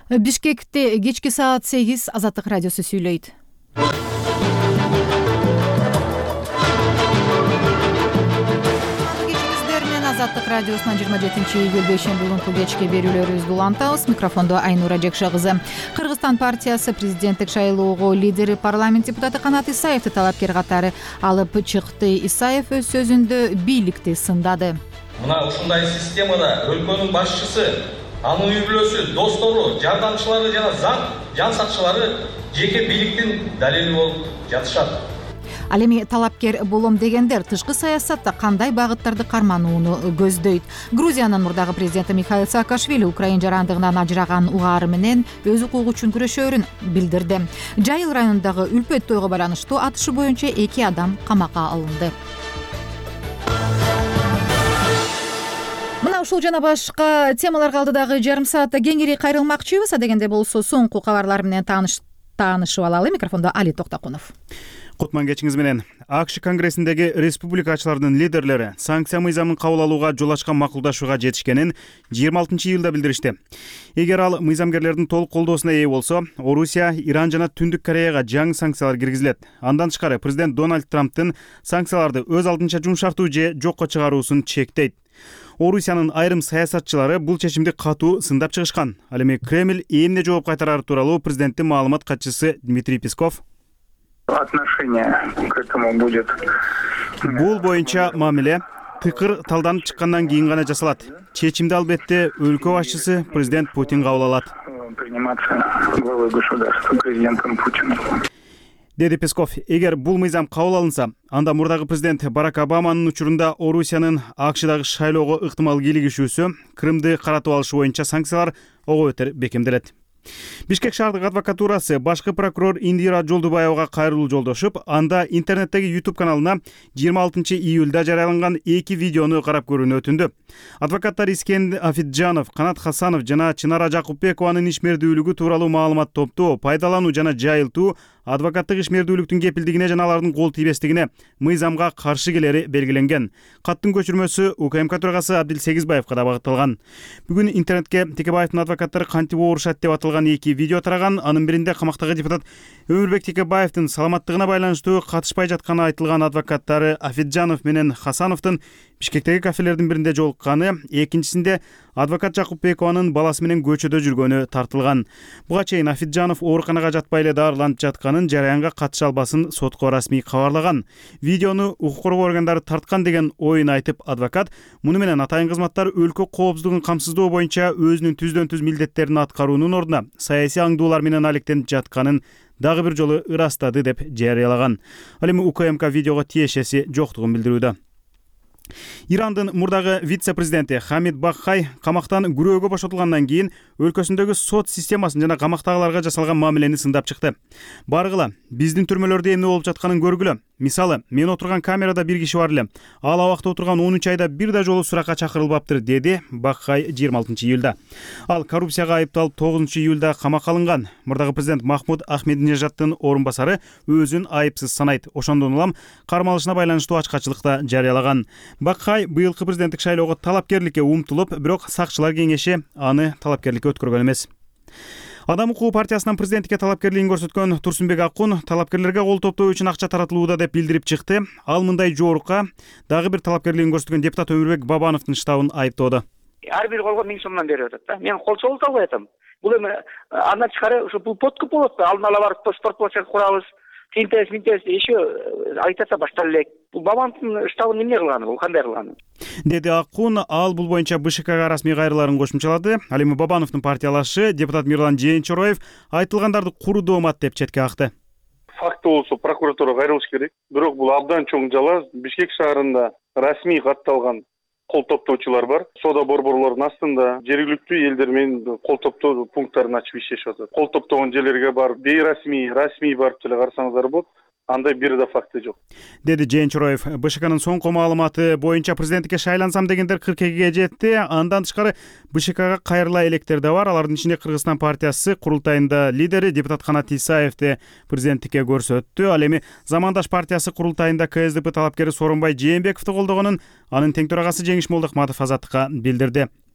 Бишкекте кечки саат 8 Азаттык радиосу сүйлөйт. Азаттык радиосунун 27-июль бейшембилунку кечки берүүлөрүбүздү улантабыз. Микрофондо Айнура Жекша кызы. Кыргызстан партиясы президенттик шайлоого лидери парламент депутаты Канат Исаевди талапкер катары алып чыкты. Исаев өз сөзүндө бийликти сындады. Мына ушундай системада өлкөнүн башчысы, анын үй бүлөсү, достору, жардамчылары жана жан сакчылары жеке бийликтин далили болуп жатышат. Ал эми талапкер болом дегендер тышкы саясатта кандай багыттарды карманууну көздөйт? Грузиянын мурдагы президенти Михаил Саакашвили Украина жарандыгынан ажыраган угаары менен өз укугу үчүн күрөшөөрүн билдирди. Жайыл районундагы Үлпөт тойго байланыштуу атышы боюнча 2 адам камакка алынды. Мына ушул жана башка темаларга алдыдагы жарым саатта кеңири кайрылмакчыбыз. Адегенде болсо соңку кабарлар менен таанышып алалы. Микрофондо Али Токтакунов. Кутман кечиңиз менен. АКШ конгрессиндеги республикачылардын лидерлери санкция мыйзамын кабыл алууга жол ачкан макулдашууга жетишкенин 26-июлда билдиришти. Эгер ал мыйзамгерлердин толук колдоосуна ээ болсо, Орусия, Иран жана Түндүк Кореяга жаңы санкциялар киргизилет. Андан тышкары президент Дональд Трамптын санкцияларды өз алдынча жумшартуу же жокко чыгаруусун чектейт. Орусиянын айрым саясатчылары бул чечимди катуу сындап чыгышкан. Ал эми Кремль эмне жооп кайтарары тууралуу президенттин маалымат катчысы Дмитрий Песков отношение к этому будет. Бул боюнча мамиле тыкыр талданып чыккандан кийин гана жасалат. Чечимди албетте өлкө башчысы президент Путин кабыл алат. Приниматься главой государства президентом Путиным. Деди Песков, эгер бул мыйзам кабыл алынса, анда мурдагы президент Барак Обаманын учурунда Орусиянын АКШдагы шайлоого ыктымал кийлигишүүсү, Крымды каратып алышы боюнча санкциялар ого бетер бекемделет. Бишкек шаардык адвокатурасы башкы прокурор Индира Жолдубаевага кайрылуу жолдошуп, анда интернеттеги YouTube каналына 26-июлда жарыяланган 2 видеону карап көрүүнү өтүндү. Адвокаттар Искен Афиджанов, Канат Хасанов жана Чынара Жакупбекованын ишмердүүлүгү тууралуу маалымат топтоо, пайдалануу жана жайылтуу, адвокаттык ишмердүүлүктүн кепилдигине жана алардын кол тийбестигине мыйзамга каршы келери белгиленген. Каттын көчүрмөсү УКМК төрагасы Абдил Сегизбаевга да багытталган. Бүгүн интернетке Текебаевдин адвокаттары кантип оорушат деп аталган 2 видео тараган. Анын биринде камактагы депутат Өмүрбек Текебаевдин саламаттыгына байланыштуу катышпай жатканы айтылган адвокаттары Афиджанов менен Хасановдун Бишкектеги кафелердин биринде жолукканы, экинчисинде адвокат Жакупбекованын баласы менен көчөдө жүргөнү тартылган. Буга чейин Афиджанов ооруканага жатпай эле дарыланып жатканын, жараянга катыша албасын сотко расмий кабарлаган. Видеону укук коргоо органдары тарткан деген оюн айтып, адвокат муну менен атайын кызматтар өлкө коопсуздугун камсыздоо боюнча өзүнүн түздөн-түз милдеттерин аткаруунун ордуна саясий аңдуулар менен алектенип жатканын дагы бир жолу ырастады деп жарыялаган. Ал эми УКМК видеого тиешеси жоктугун билдирүүдө. Ирандын мурдагы вице-президенти Хамид Баххай камактан күрөөгө бошотулгандан кийин өлкөсүндөгү сот системасын жана камактагыларга жасалган мамилени сындап чыкты. Баргыла, биздин түрмөлөрдө эмне болуп жатканын көргүлө. Мисалы, мен отурган камерада бир киши бар эле. Ал абакта отурган 13 айда бир да жолу суракка чакырылбаптыр, деди Баххай 26-июлда. Ал коррупцияга айыпталып 9-июлда камакка алынган. Мурдагы президент Махмуд Ахмединежадтын орун басары өзүн айыпсыз санайт. Ошондон улам кармалышына байланыштуу ачкачылыкта жарыялаган. Баххай быйылкы президенттик шайлоого талапкерликке умтулуп, бирок сакчылар кеңеши аны талапкерликке өткөргөн эмес. Адам укугу партиясынан президенттикке талапкерлигин көрсөткөн Турсунбек Акун талапкерлерге кол топтоо үчүн акча таратылууда деп билдирип чыкты. Ал мындай жоорукка дагы бир талапкерлигин көрсөткөн депутат Өмүрбек Бабановдун штабын айыптоодо. Ар бир колго 1000 сомдон берип атат да. Мен кол чогулта албай атам. Бул эми андан тышкары ушу бул подкуп болот да. Алдын ала барып спортплощадь курабыз. Тинтес еще айтаса баштап элек. Бул Бабановдун штабын эмне кылганы, бул кандай кылганы? Деди Акун, ал бул боюнча БШКга расмий кайрыларын кошумчалады. Ал эми Бабановдун партиялашы депутат Мирлан Жээнчороев айтылгандарды куру доомат деп четке акты. Факты болсо прокуратура кайрылыш керек. Бирок бул абдан чоң жала. Бишкек шаарында расмий катталган кол топтоочулар бар. Сода борборлордун астында жергиликтүү элдер менен кол топтоо пункттарын ачып иштешип атат. Кол топтогон жерлерге барып, бейрасмий, расмий барып деле карасаңыздар болот. Андай бир да факты жок. Деди Жээнчороев. БШКнын соңку маалыматы боюнча президенттикке шайлансам дегендер 42-ге жетти. Андан тышкары БШКга кайрыла элекер да бар. Алардын ичинде Кыргызстан партиясы курултайында лидери депутат Канат Исаевди президенттикке көрсөттү. Ал эми Замандаш партиясы курултайында КСДП талапкери Сооронбай Жээнбековду колдогонун анын тең төрагасы Жеңиш Молдохматов Азаттыкка билдирди.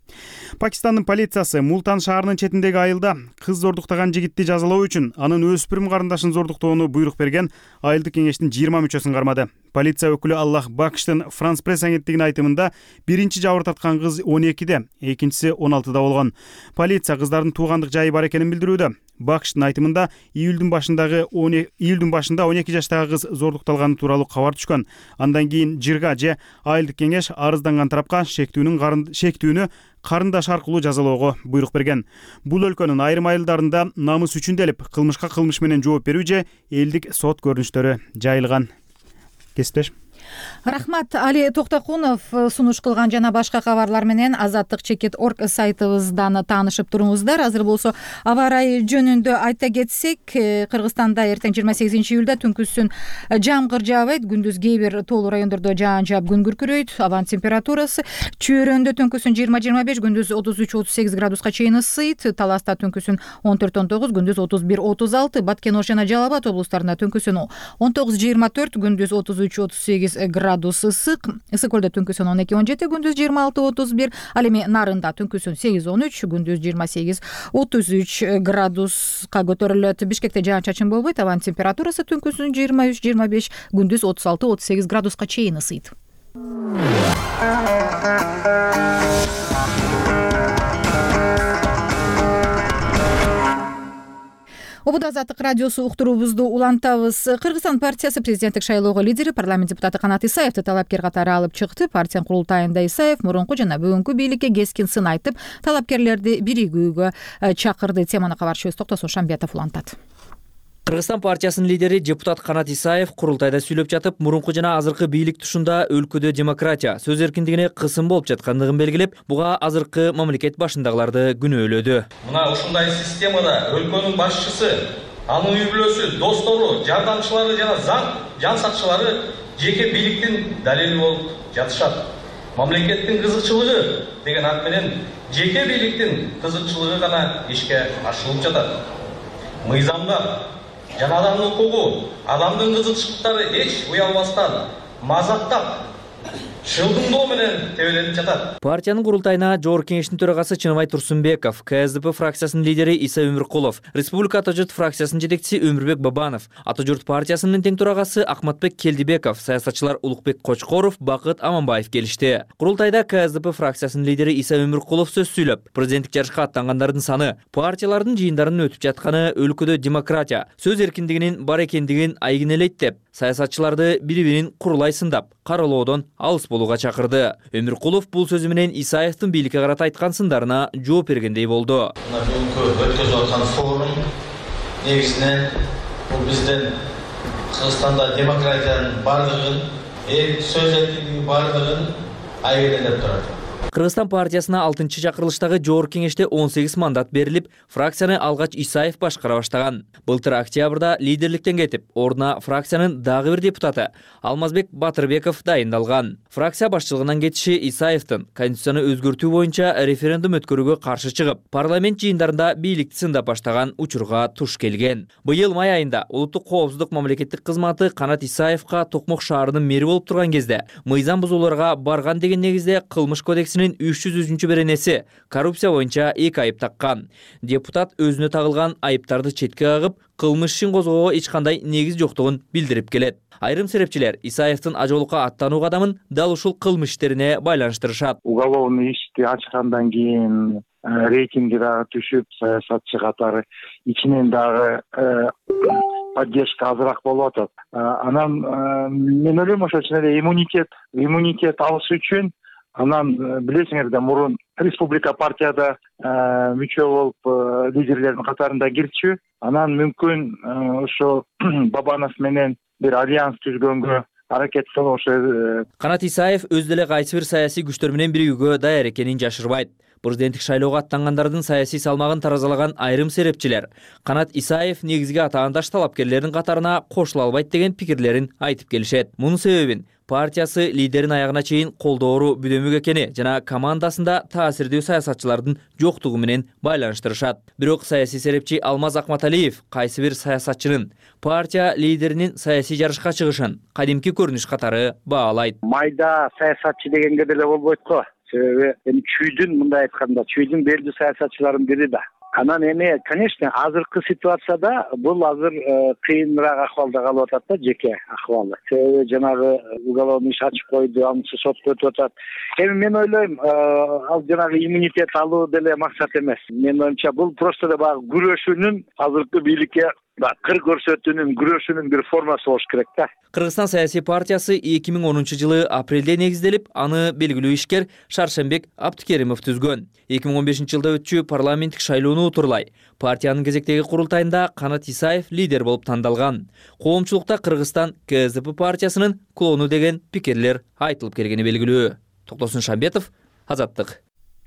Пакистандын полициясы Мултан шаарынын четиндеги айылда кыз зордуктаган жигитти жазалоо үчүн анын өспүрүм карындашын зордуктоону буйрук берген айылдык кеңештин 20 мүчөсүн кармады. Полиция өкүлү Аллах Бакштын Франс пресс агенттигине айтканында биринчи жабыр тарткан кыз 12-де, экинчиси 16-да болгон. Полиция кыздардын туугандык жайы бар экенин билдирүүдө. Бакштын айтымында июлдун башында 12 жаштагы кыз зордукталганы тууралуу кабар түшкөн. Андан кийин жырга же айылдык кеңеш арызданган тарапка шектүүнү карындаш аркылуу жазалоого буйрук берген. Бул өлкөнүн айрым айылдарында намыс үчүн делип кылмышка кылмыш менен жооп берүү же элдик сот көрүнүштөрү жайылган. Кесиптеш. Рахмат. Али Токтокунов сунуш кылган жана башка кабарлар менен azattik.org сайтыбыздан таанышып туруңуздар. Азыр болсо аба ырайы жөнүндө айта кетсек, Кыргызстанда эртең 28 июлда түнкүсүн жамгыр жаабайт, күндүз кээ бир тоолуу райондордо жаан жаап күн күркүрөйт. Абанын температурасы чөйрөндө түнкүсүн 20-25, күндүз 33-38 градуска чейин ысыйт. Таласта түнкүсүн 14-19, күндүз 31-36, Баткен Ош жана Жалал Абад облустарында түнкүсүн 19-24, күндүз 33-38 градус ысык. Ысык көлдө түнкүсүн 12-17, күндүз 26-31, ал эми Нарында түнкүсүн 8-13, күндүз 28-33 градуска көтөрүлөт. Бишкекте жаан-чачын болбойт, абанын температурасы түнкүсүн 23-25, күндүз 36-38 градуска чейин ысыйт. Обуда Азаттык радиосу уктуруубузду улантабыз. Кыргызстан партиясы президенттик шайлоого лидери парламент депутаты Канат Исаевди талапкер катары алып чыкты. Партиянын курултайында Исаев мурунку жана бүгүнкү бийликке кескин сын айтып, талапкерлерди биригүүгө чакырды. Теманы кабарчыбыз Токтосун Шамбетов улантат. Кыргызстан партиясынын лидери депутат Канат Исаев курултайда сүйлөп жатып, мурунку жана азыркы бийлик тушунда өлкөдө демократия, сөз эркиндигине кысым болуп жаткандыгын белгилеп, буга азыркы мамлекет башындагыларды күнөөлөдү. Мына ушундай системада өлкөнүн башчысы, анын үй бүлөсү, достору, жардамчылары жана жан сакчылары жеке бийликтин далили болуп жатышат. Мамлекеттин кызыкчылыгы деген ат менен жеке бийликтин кызыкчылыгы гана ишке ашырылып жатат. Мыйзамдар жана адамдын укугу, адамдын кызыкчылыктары эч уялбастан, мазактап, шылдыңдоо менен тебеленип жатат. Партиянын курултайына Жогорку кеңештин төрагасы Чыныбай Турсунбеков, КСДП фракциясынын лидери Иса Өмүркулов, Республика Ата журт фракциясынын жетекчиси Өмүрбек Бабанов, Ата журт партиясынын тең төрагасы Акматбек Келдибеков, саясатчылар Улукбек Кочкоров, Бакыт Аманбаев келишти. Курултайда КСДП фракциясынын лидери Иса Өмүркулов сөз сүйлөп, президенттик жарышка аттангандардын саны, партиялардын жыйындарынын өтүп жатканы өлкөдө демократия, сөз эркиндигинин бар экендигин айгинелейт деп, саясатчыларды бири-бирин курулай сындап, каралоодон алыс болууга чакырды. Өмүркулов бул сөзү менен Исаевдин бийликке карата айткан сындарына жооп бергендей болду. Бүгүнкү өткөзүп аткан форум негизинен бул биздин Кыргызстанда демократиянын бардыгын, сөз эркиндиги бардыгын айгинелеп турат. Кыргызстан партиясына 6-чакырылыштагы Жогорку кеңеште 18 мандат берилип, фракцияны алгач Исаев башкара баштаган. Былтыр октябрда лидерликтен кетип, ордуна фракциянын дагы бир депутаты Алмазбек Батырбеков дайындалган. Фракция башчылыгынан кетиши Исаевдин конституцияны өзгөртүү боюнча референдум өткөрүүгө каршы чыгып, парламент жыйындарында бийликти сындап баштаган учурга туш келген. Быйыл май айында улуттук коопсуздук мамлекеттик кызматы Канат Исаевга Токмок шаарынын мэри болуп турган кезде мыйзам бузууларга барган деген негизде кылмыш кодексинин 300 беренеси коррупция боюнча 2 айып таккан. Депутат өзүнө тагылган айыптарды четке кагып, кылмыш ишин козгоого эч кандай негиз жоктугун билдирип келет. Айрым серепчилер Исаевдин ажоолукка аттануу кадамын дал ушул кылмыш иштерине байланыштырышат. Уголовный ишти ачкандан кийин рейтинги дагы түшүп, саясатчы катары ичинен дагы поддержка азыраак болуп атат. Анан мен ойлойм ошол үчүн эле иммунитет алыш үчүн, анан билесиңер да мурун республика партияда мүчө болуп лидерлердин катарында кирчү. Анан мүмкүн ошо Бабанов менен бир альянс түзгөнгө аракет кылып ошо. Канат Исаев өз деле кайсы бир саясий күчтөр менен биригүүгө даяр экенин жашырбайт. Президенттик шайлоого аттангандардын саясий салмагын таразалаган айрым серепчилер Канат Исаев негизги атаандаш талапкерлердин катарына кошула албайт деген пикирлерин айтып келишет. Мунун себебин партиясы лидерин аягына чейин колдоору бүдөмүк экени жана командасында таасирдүү саясатчылардын жоктугу менен байланыштырышат. Бирок саясий серепчи Алмаз Акматалиев кайсы бир саясатчынын партия лидеринин саясий жарышка чыгышын кадимки көрүнүш катары баалайт. Майда саясатчы дегенге деле болбойт го. себеби эми чүйдүн, мындай айтканда, чүйдүн белгилүү саясатчыларынын бири да. Анан эми, конечно, азыркы ситуацияда бул азыр кыйыныраак акыбалда калып атат да, жеке акыбалы. Себеби жанагы уголовный иш ачып койду, анысы сотко өтүп атат. Эми мен ойлойм, ал жанагы иммунитет алуу деле максат эмес. Менин оюмча бул просто да баягы күрөшүүнүн, азыркы бийликке кыр көрсөтүүнүн, күрөшүүнүн бир формасы болуш керек да. Кыргызстан саясий партиясы 2010 жылы апрелде негизделип, аны белгилүү ишкер Шаршембек Абдыкеримов түзгөн. 2015 жылда өтчү парламенттик шайлоону утурлай партиянын кезектеги курултайында Канат Исаев лидер болуп тандалган. Коомчулукта Кыргызстан КСДП партиясынын клону деген пикирлер айтылып келгени белгилүү. Токтосун Шамбетов, Азаттык.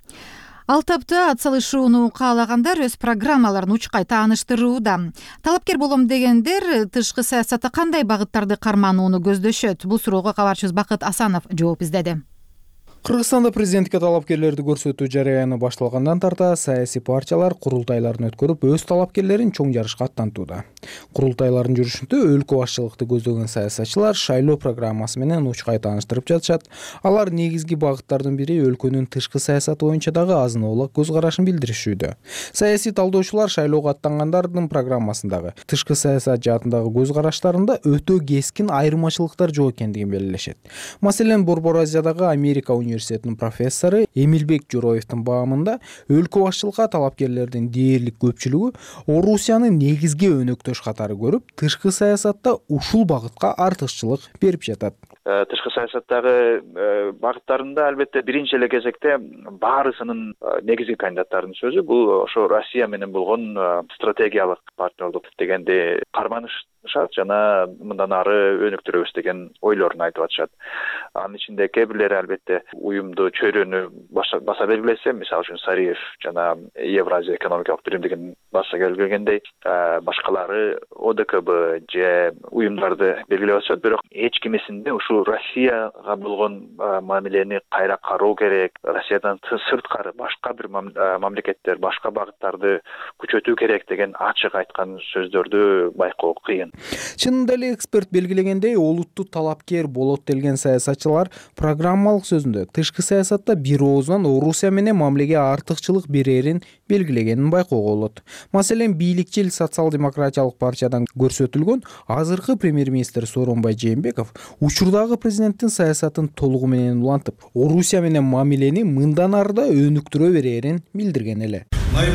Ал тапта атсалышууну каалагандар өз программаларын учкай тааныштырууда. Талапкер болом дегендер тышкы саясатта кандай багыттарды карманууну көздөшөт? Бул суроого кабарчыбыз Бакыт Асанов жооп издеди. Кыргызстанда президенттикке талапкерлерди көрсөтүү жарыяны башталгандан тарта саясий партиялар курултайларын өткөрүп, өз талапкерлерин чоң жарышка аттантууда. Курултайлардын жүрүшүндө өлкө башчылыкты көздөгөн саясатчылар шайлоо программасы менен учкай тааныштырып жатышат. Алар негизги багыттардын бири өлкөнүн тышкы саясаты боюнча дагы азын-аулак көз карашын билдиришүүдө. Саясий талдоочулар шайлоого аттангандардын программасындагы тышкы саясат жаатындагы көз караштарында өтө кескин айырмачылыктар жок экендигин белгилешет. Маселен, Борбор Азиядагы Америка университетинин профессору Эмилбек Жороевдун баамында өлкө башчылыкка талапкерлердин дээрлик көпчүлүгү Орусияны негизги өнөктөш катары көрүп, тышкы саясатта ушул багытка артыкчылык берип жатат. Тышкы саясаттагы багыттарында албетте биринчи эле кезекте баарысынын негизги кандидаттарынын сөзү бул ошо Россия менен болгон стратегиялык партнерлук дегенди карманышат жана мындан ары өнүктүрөбүз деген ойлорун айтып атышат. Анын ичинде кээ бирлери албетте уюмду чөйрөнү баса белгилесе, мисалы үчүн Сариев жана Евразия экономикалык биримдигин баса белгилегендей, башкалары ОДКБ же уюмдарды белгилеп атышат, бирок эч кимисинде ушу Россияга болгон мамилени кайра кароо керек, Россиядан сырткары башка бир мамлекеттер, башка багыттарды күчөтүү керек деген ачык айткан сөздөрдү байкоо кыйын. Чынында эле эксперт белгилегендей, олуттуу талапкер болот делген саясатчылар программалык сөзүндө тышкы саясатта бир оозунан Орусия менен мамилеге артыкчылык берерин белгилегенин байкоого болот. Маселен, бийликчил социал-демократиялык партиядан көрсөтүлгөн азыркы премьер-министр Сооронбай Жээнбеков учурдагы президенттин саясатын толугу менен улантып, Орусия менен мамилени мындан ары да өнүктүрө берерин билдирген эле.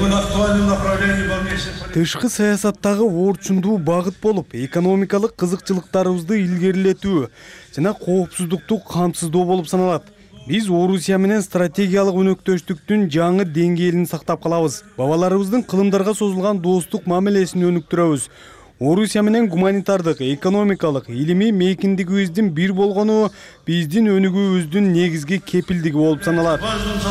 Тышкы саясаттагы орчундуу багыт болуп, экономикалык кызыкчылыктарыбызды илгерилетүү жана коопсуздукту камсыздоо болуп саналат. Биз Орусия менен стратегиялык өнөктөштүктүн жаңы деңгээлин сактап калабыз. Бабаларыбыздын кылымдарга созулган достук мамилесин өнүктүрөбүз. Орусия менен гуманитардык, экономикалык, илимий мейкиндигибиздин бир болгону биздин өнүгүүбүздүн негизги кепилдиги болуп саналат.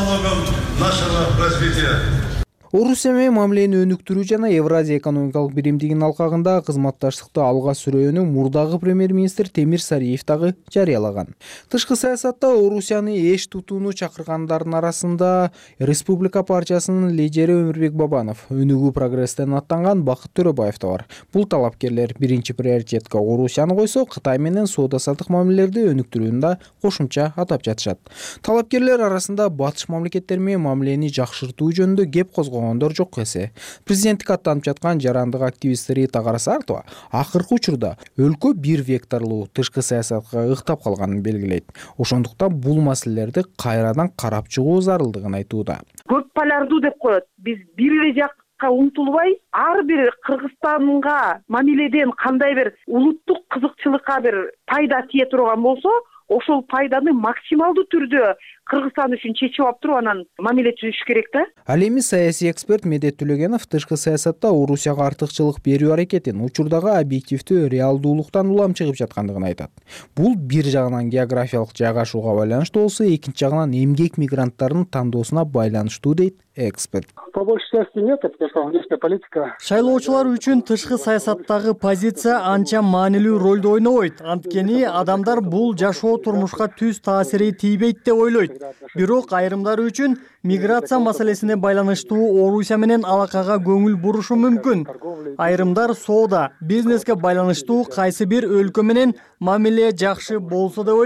Орусия менен мамилени өнүктүрүү жана Евразия экономикалык биримдигинин алкагында кызматташтыкты алга сүрөөнү мурдагы премьер-министр Темир Сариев дагы жарыялаган. Тышкы саясатта Орусияны эш тутууну чакыргандардын арасында Республика партиясынын лидери Өмүрбек Бабанов, өнүгүү прогресстен аттанган Бакыт Төрөбаев да бар. Бул талапкерлер биринчи приоритетке Орусияны койсо, Кытай менен соода-саттык мамилелерди өнүктүрүүнү да кошумча атап жатышат. Талапкерлер арасында батыш мамлекеттер менен мамилени жакшыртуу жөнүндө кеп козгогондор жок эсе. Президенттикке аттанып жаткан жарандык активист Рита Карасартова акыркы учурда өлкө бир векторлуу тышкы саясатка ыктап калганын белгилейт. Ошондуктан бул маселелерди кайрадан карап чыгуу зарылдыгын айтууда. Көп полярдуу деп коет. Биз бир эле жакка умтулбай, ар бир Кыргызстанга мамиледен кандай бир улуттук кызыкчылыкка бир пайда тие турган болсо, ошол пайданы максималдуу түрдө Кыргызстан үчүн чечип алып туруп анан мамиле түзүш керек да. Ал эми саясий эксперт Медет Төлөгенов тышкы саясатта Орусияга артыкчылык берүү аракетин учурдагы объективдүү реалдуулуктан улам чыгып жаткандыгын айтат. Бул бир жагынан географиялык жайгашууга байланыштуу болсо, экинчи жагынан эмгек мигранттарынын тандоосуна байланыштуу дейт эксперт. По большей части нет, потому что внешняя политика. Шайлоочулар үчүн тышкы саясаттагы позиция анча маанилүү ролду ойнобойт. Анткени адамдар бул жашоо турмушка түз таасири тийбейт деп ойлойт. Бирок айрымдары үчүн миграция маселесине байланыштуу Орусия менен алакага көңүл бурушу мүмкүн. Айрымдар соода, бизнеске байланыштуу кайсы бир өлкө менен мамиле жакшы болсо деп ойлойт.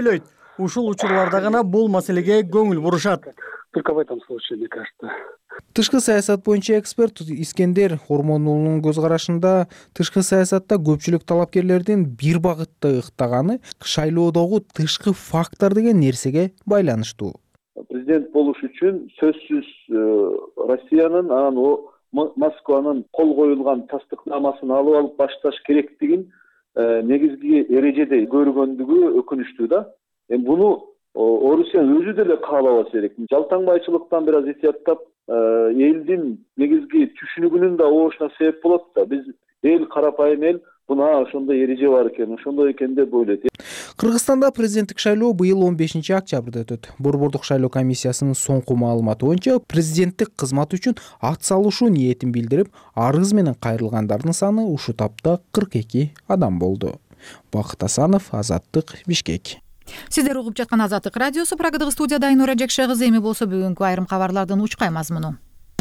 ушул учурларда гана бул маселеге көңүл бурушат. Только в этом случае, мне кажется. Тышкы саясат боюнча эксперт Искендер Ормонуулунун көз карашында тышкы саясатта көпчүлүк талапкерлердин бир багытта ыктаганы шайлоодогу тышкы фактор деген нерсеге байланыштуу. Президент болуш үчүн сөзсүз Россиянын анан Москванын кол коюлган тастыкнамасын алып башташ керектигин негизги эрежеде көргөндүгү өкүнүчтүү да. Буну Орусия өзү деле каалабаса керек. Жалтаңбайчылыктан бир аз этияттап, элдин негизги түшүнүгүнүн да оошуна себеп болот да. Биз эл карапайым эл, буна ошондой эреже бар экен, ошондой экен деп ойлойт. Кыргызстанда президенттик шайлоо быйыл 15 октябрда өтөт. Борбордук шайлоо комиссиясынын соңку маалыматы боюнча президенттик кызмат үчүн ат салышуу ниетин билдирип, арыз менен кайрылгандардын саны ушул тапта 42 адам болду. Бакыт Асанов, Азаттык, Бишкек. Сиздер угуп жаткан Азаттык радиосу, Прагадагы студияда Айнура Жекше кызы. Эми болсо бүгүнкү айрым кабарлардын учкай мазмуну.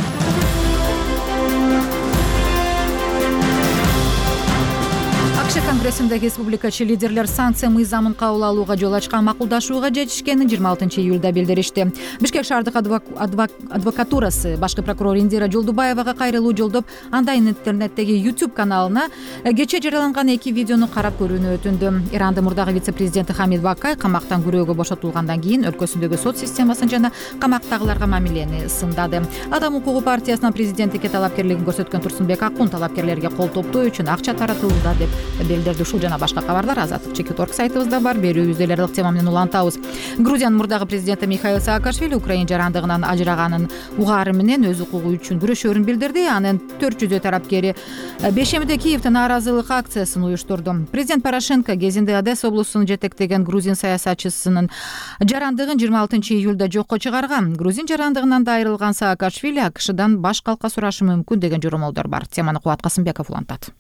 АКШ Конгрессиндеги республикачы лидерлер санкция мыйзамын кабыл алууга жол ачкан макулдашууга жетишкенин 26 июлда билдиришти. Бишкек шаардык адвокатурасы башкы прокурор Индира Жолдубаевага кайрылуу жолдоп, анда интернеттеги YouTube каналына кече жарыяланган 2 видеону карап көрүүнү өтүндү. Ирандын мурдагы вице-президенти Хамид Бакай камактан күрөөгө бошотулгандан кийин өлкөсүндөгү сот системасын жана камактагыларга мамилени сындады. Адам укугу партиясынын президенттикке талапкерлигин көрсөткөн Турсунбек Акун талапкерлерге кол топтоо үчүн акча таратылууда деп билдирди. Ушул жана башка кабарлар Азаттык.org сайтыбызда бар. Берүүбүздө эле ылык тема менен улантабыз. Грузиянын мурдагы президенти Михаил Саакашвили Украина жарандыгынан ажыраганын угаары менен өз укугу үчүн күрөшөөрүн билдирди. Анын 400 тарапкери Бешемиде Киевдин нааразылык акциясын уюштурду. Президент Порошенко кезинде Одесса облусун жетектеген грузин саясатчысынын жарандыгын 26 июлда жокко чыгарган. Грузин жарандыгынан да айрылган Саакашвили АКШдан баш калка сурашы мүмкүн деген жоромолдор бар. Теманы Кубат Касымбеков улантат.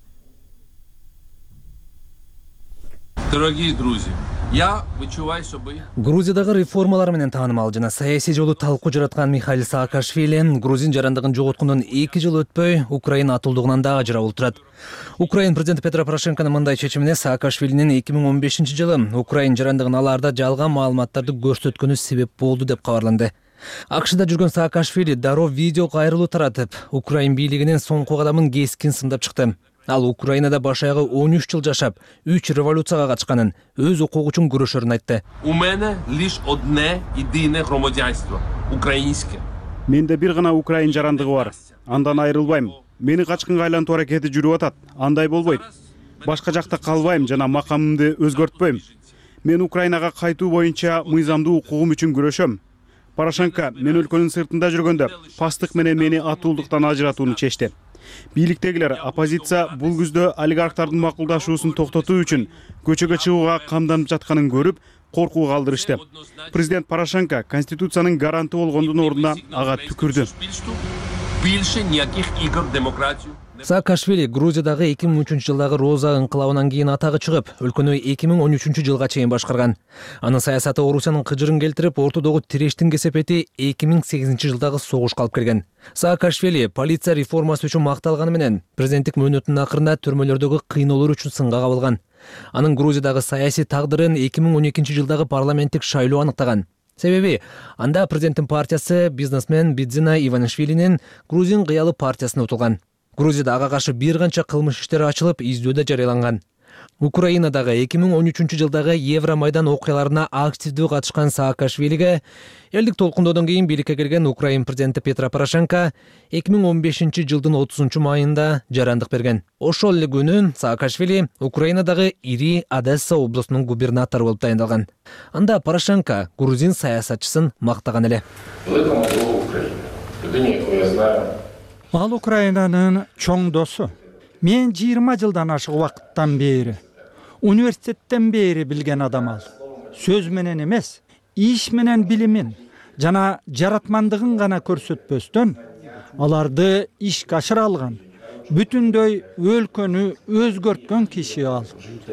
Дорогие друзья, я вычуваю, чтобы... Грузиядагы реформалар менен таанымал жана саясий жолу талкуу жараткан Михаил Саакашвили грузин жарандыгын жоготкондон 2 жыл өтпөй Украина атуулдугунан да ажырап турат. Украин президенти Петро Порошенконун мындай чечимине Саакашвилинин 2015 жылы Украин жарандыгын алаарда жалган маалыматтарды көрсөткөнү себеп болду деп кабарланды. АКШда жүргөн Саакашвили дароо видео кайрылуу таратып, Украин бийлигинин соңку кадамын кескин сындап чыкты. Ал Украинада баш аягы 13 жыл жашап, 3 революцияга катышканын, өз укугу үчүн күрөшөрүн айтты. У мене лишь одне единое громадянство — украинское. Менде бир гана Украин жарандыгы бар. Андан айрылбайм. Мени качкынга айлантуу аракети жүрүп атат. Андай болбойт. Башка жакта калбайм жана макамымды өзгөртпөйм. Мен Украинага кайтуу боюнча мыйзамдуу укугум үчүн күрөшөм. Порошенко мен өлкөнүн сыртында жүргөндө пастык менен мени атуулдуктан ажыратууну чечти. Бийликтегилер оппозиция бул күздө олигархтардын макулдашуусун токтотуу үчүн көчөгө чыгууга камданып жатканын көрүп, коркуу калтырышты. Президент Порошенко конституциянын гаранты болгондун ордуна ага түкүрдү. Больше никаких игр в демократию. Саакашвили Грузиядагы 2003 жылдагы Роза ыңкылабынан кийин атагы чыгып, өлкөнү 2013 жылга чейин башкарган. Анын саясаты Орусиянын кыжырын келтирип, ортодогу тирештин кесепети 2008 жылдагы согушка алып келген. Саакашвили полиция реформасы үчүн макталганы менен президенттик мөөнөтүнүн акырында түрмөлөрдөгү кыйноолор үчүн сынга кабылган. Анын Грузиядагы саясий тагдырын 2012 жылдагы парламенттик шайлоо аныктаган. Себеби анда президенттин партиясы бизнесмен Бидзина Иванишвилинин Грузин кыялы партиясына утулган. Грузияда ага каршы бир канча кылмыш иштери ачылып, издөөдө жарыяланган. Украинадагы 2013 жылдагы Евромайдан окуяларына активдүү катышкан Саакашвилиге элдик толкундоодон кийин бийликке келген Украин президенти Петро Порошенко 2015 жылдын 30 майында жарандык берген. Ошол эле күнү Саакашвили Украинадагы ири Одесса облусунун губернатору болуп тайындалган. Анда Порошенко грузин саясатчысын мактаган эле. Ал Украинанын чоң досу. Мен 20 жылдан ашык убакыттан бери, университеттен бери билген адам ал. Сөз менен эмес, иш менен билимин жана жаратмандыгын гана көрсөтпөстөн, аларды ишке ашыра алган, бүтүндөй өлкөнү өзгөрткөн киши ал.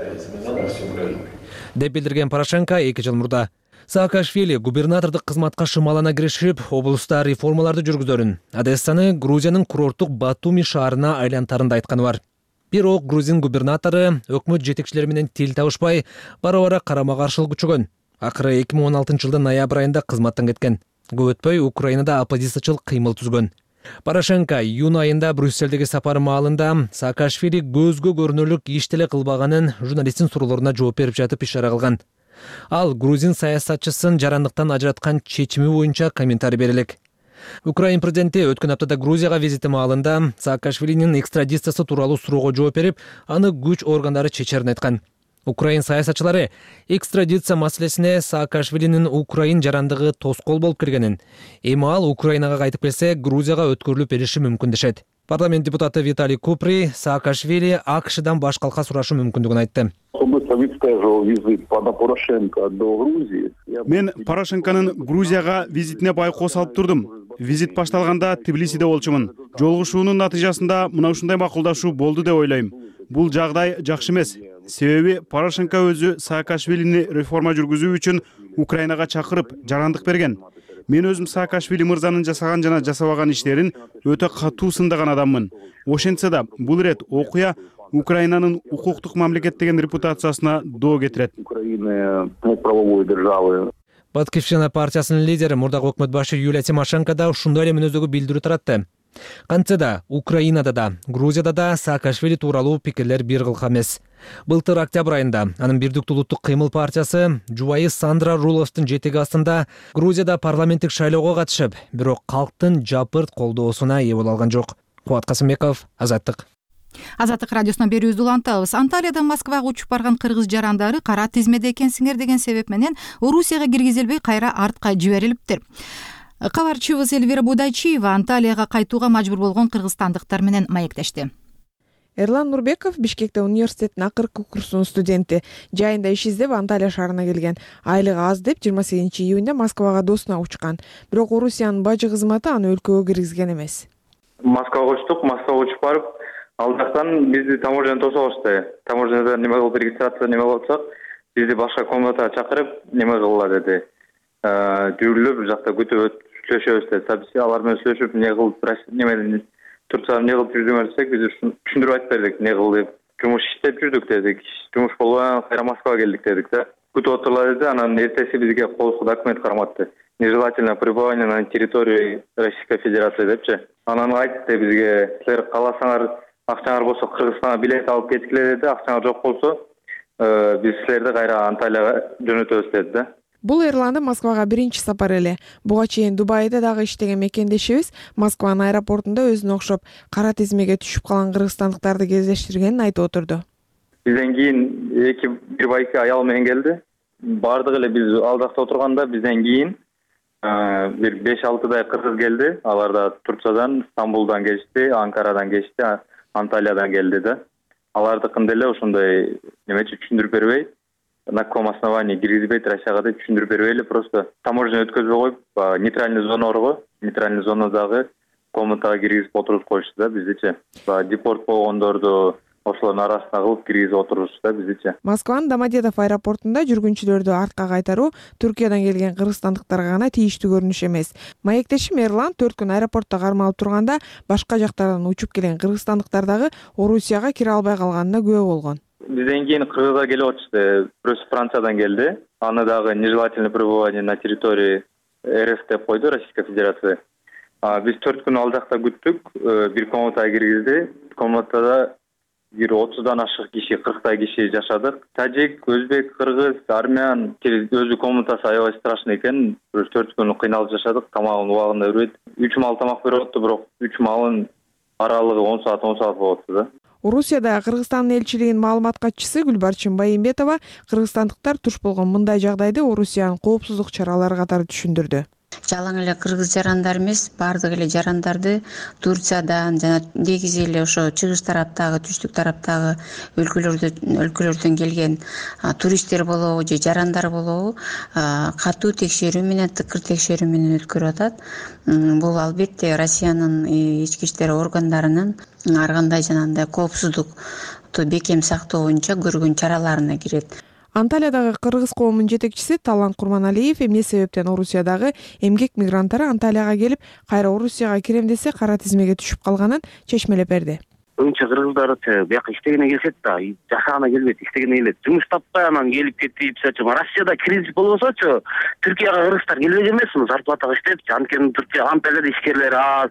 Деп билдирген Порошенко 2 жыл мурда. Саакашвили губернатордук кызматка шымалана киришип, облуста реформаларды жүргүзөрүн, Одессаны Грузиянын курорттук Батуми шаарына айлантарын да айтканы бар. Бирок грузин губернатору өкмөт жетекчилери менен тил табышпай, бара-бара карама-каршылык күчөгөн. Акыры 2016 жылдын ноябрь айында кызматтан кеткен. Көп өтпөй Украинада оппозициячыл кыймыл түзгөн. Порошенко июнь айында Брюссельдеги сапары маалында Саакашвили көзгө көрүнөрлүк иш деле кылбаганын журналисттин суроолоруна жооп берип жатып ишара кылган. Ал грузин саясатчысын жарандыктан ажыраткан чечими боюнча комментарий берелек. Украин президенти өткөн аптада Грузияга визити маалында Саакашвилинин экстрадициясы тууралуу суроого жооп берип, аны күч органдары чечерин айткан. Украин саясатчылары экстрадиция маселесине Саакашвилинин Украин жарандыгы тоскоол болуп киргенин, эми ал Украинага кайтып келсе Грузияга өткөрүлүп бериши мүмкүн дешет. Парламент депутаты Виталий Купри Саакашвили АКШдан баш калка сурашы мүмкүндүгүн айтты. Мен Порошенконун Грузияга визитине байкоо салып турдум. Визит башталганда Тбилисиде болчумун. Жолугушуунун натыйжасында мына ушундай макулдашуу болду деп ойлойм. Бул жагдай жакшы эмес. Себеби Порошенко өзү Саакашвилини реформа жүргүзүү үчүн Украинага чакырып, жарандык берген. Мен өзүм Саакашвили мырзанын жасаган жана жасабаган иштерин өтө катуу сындаган адаммын. Ошентсе да бул ирет окуя Украинанын укуктук мамлекет деген репутациясына доо кетирет. Батькивщина партиясынын лидери мурдагы өкмөт башы Юлия Тимошенко да ушундай эле мүнөздөгү билдирүү таратты. Кантсе да Украинада да, Грузияда да Саакашвили тууралуу пикирлер бир кылка эмес. Былтыр октябрь айында анын Бирдиктүү улуттук кыймыл партиясы жубайы Сандра Руловдун жетеги астында Грузияда парламенттик шайлоого катышып, бирок калктын жапырт колдоосуна ээ боло алган жок. Кубат Касымбеков, Азаттык. Азаттык радиосуна берүүбүздү улантабыз. Анталиядан Москвага учуп барган кыргыз жарандары кара тизмеде экенсиңер деген себеп менен Орусияга киргизилбей кайра артка жиберилиптир. Кабарчыбыз Эльвира Будайчиева Анталияга кайтууга мажбур болгон кыргызстандыктар менен маектешти. Эрлан Нурбеков Бишкекте университеттин акыркы курсунун студенти. Жайында иш издеп Анталия шаарына келген. Айлыгы аз деп 28 июнда Москвага досуна учкан. Бирок Орусиянын бажы кызматы аны өлкөгө киргизген эмес. Москвага учтук, Москвага учуп барып, ал жактан бизди таможнядан тосуп алышты. Таможняда неме кылып регистрация неме кылсак, бизди башка комнатага чакырып, неме кылгыла деди. Жүрүлүп, жакта күтүп сүйлөшөбүз деди. Алар менен сүйлөшүп, не кылып, немеден Турцияда не кылып жүрдүңөр десек, биз түшүндүрүп айтып бердик, не кыл деп. Жумуш иштеп жүрдүк дедик. Жумуш болбой, кайра Москвага келдик дедик да. Күтүп отурлар деди, анан эртеси бизге колсу документ карматты. Нежелательное пребывание на территории Российской Федерации депчи. Анан айтты бизге, силер кааласаңар, акчаңар болсо Кыргызстанга билет алып кеткиле деди, акчаңар жок болсо, биз силерди кайра Анталияга жөнөтөбүз деди да. Бул Эрландын Москвага биринчи сапары эле. Буга чейин Дубайда дагы иштеген мекендешибиз Москванын аэропортунда өзүнө окшоп кара тизмеге түшүп калган кыргызстандыктарды кездештиргенин айтып отурду. Бизден кийин бир байки аял менен келди. Бардык эле биз ал жакта отурганда бизден кийин бир 5-6 кыргыз келди. Алар да Турциядан, Стамбулдан келишти, Анкарадан келишти, Анталиядан келди да. Алардыкын деле ошондой немечи түшүндүрүп бербей, на каком основании киргизбейт Россияга деп түшүндүрүп бербей эле просто таможня өткөзбөй коюп, нейтральный зонорго, нейтральный зонадагы комнатага киргизип отургузуп коюшту да биздичи. Депорт болгондорду ошолордун арасына кылып киргизип отурушты да биздичи. Москванын Домодедово аэропортунда жүргүнчүлөрдү артка кайтаруу Түркиядан келген кыргызстандыктарга гана тийиштүү көрүнүш эмес. Маектешим Эрлан 4 күн аэропортто кармалып турганда башка жактардан учуп келген кыргызстандыктар дагы Орусияга кире албай калганына күбө болгон. Бизден кийин Кыргызга келип атышты. Бирөөсү Франциядан келди. Аны дагы нежелательное пребывание на территории РФ деп койду, Российской Федерации. Биз 4 күн ал жакта күттүк. Бир комнатага киргизди. Комнатада бир 30дан ашык киши, 40 киши жашадык. Тажик, өзбек, кыргыз, армян, өзү комнатасы аябай страшный экен. 4 күн кыйналып жашадык. Тамагын убагында бербейт. 3 мал тамак берип атты, бирок 3 малын аралыгы 10 саат болуп атты да. Орусияда Кыргызстандын элчилигинин маалымат катчысы Гүлбарчын Байымбетова кыргызстандыктар туш болгон мындай жагдайды Орусиянын коопсуздук чаралары катары түшүндүрдү. Жалаң эле кыргыз жарандар эмес, баардык эле жарандарды Турциядан жана негизи эле ошо чыгыш тараптагы, түштүк тараптагы өлкөлөрдөн келген туристтер болобу же жарандар болобу катуу текшерүү менен, тыкыр текшерүү менен өткөрүп атат. Бул албетте Россиянын ички иштер органдарынын ар кандай жанагындай коопсуздукту бекем сактоо боюнча көргөн чараларына кирет. Анталиядагы кыргыз коомунун жетекчиси Талант Курманалиев эмне себептен Орусиядагы эмгек мигранттары Анталияга келип, кайра Орусияга кирем десе кара тизмеге түшүп калганын чечмелеп берди. көбүнчө кыргыздар бияка иштегене келишет да, жашагана келбейт, иштегене келет. Жумуш таппай анан келип кетип, Россияда кризис болбосочу, Түркияга кыргыздар келбек эмес, зарплатага иштепчи. Анткени Түркия Анталияда ишкерлер аз,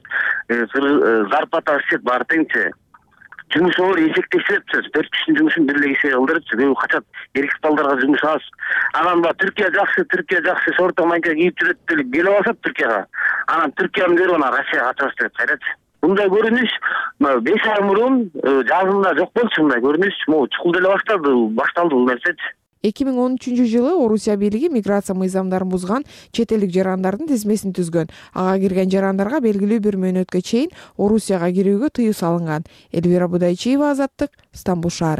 зарплата иштеп баары теңчи. Жумуш оор эсептешип, 4 кишинин жумушун бир эле кишиге кылдырыпчы. Көбү качат, эркек балдарга жумуш аз. Анан Түркия жакшы, шорто майка кийип жүрөт деп келип алышат Түркияга. Анан Түркияны көрүп анан Россияга качабыз деп кайрачы. Мындай көрүнүш 5 ай мурун жазында жок болчу, мындай көрүнүш. Могу чукул деле башталды бул нерсечи. 2013-жылы Орусия бийлиги миграция мыйзамдарын бузган чет элдик жарандардын тизмесин түзгөн. Ага кирген жарандарга белгилүү бир мөөнөткө чейин Орусияга кирүүгө тыюу салынган. Элвира Будайчиева, Азаттык, Стамбул шаары.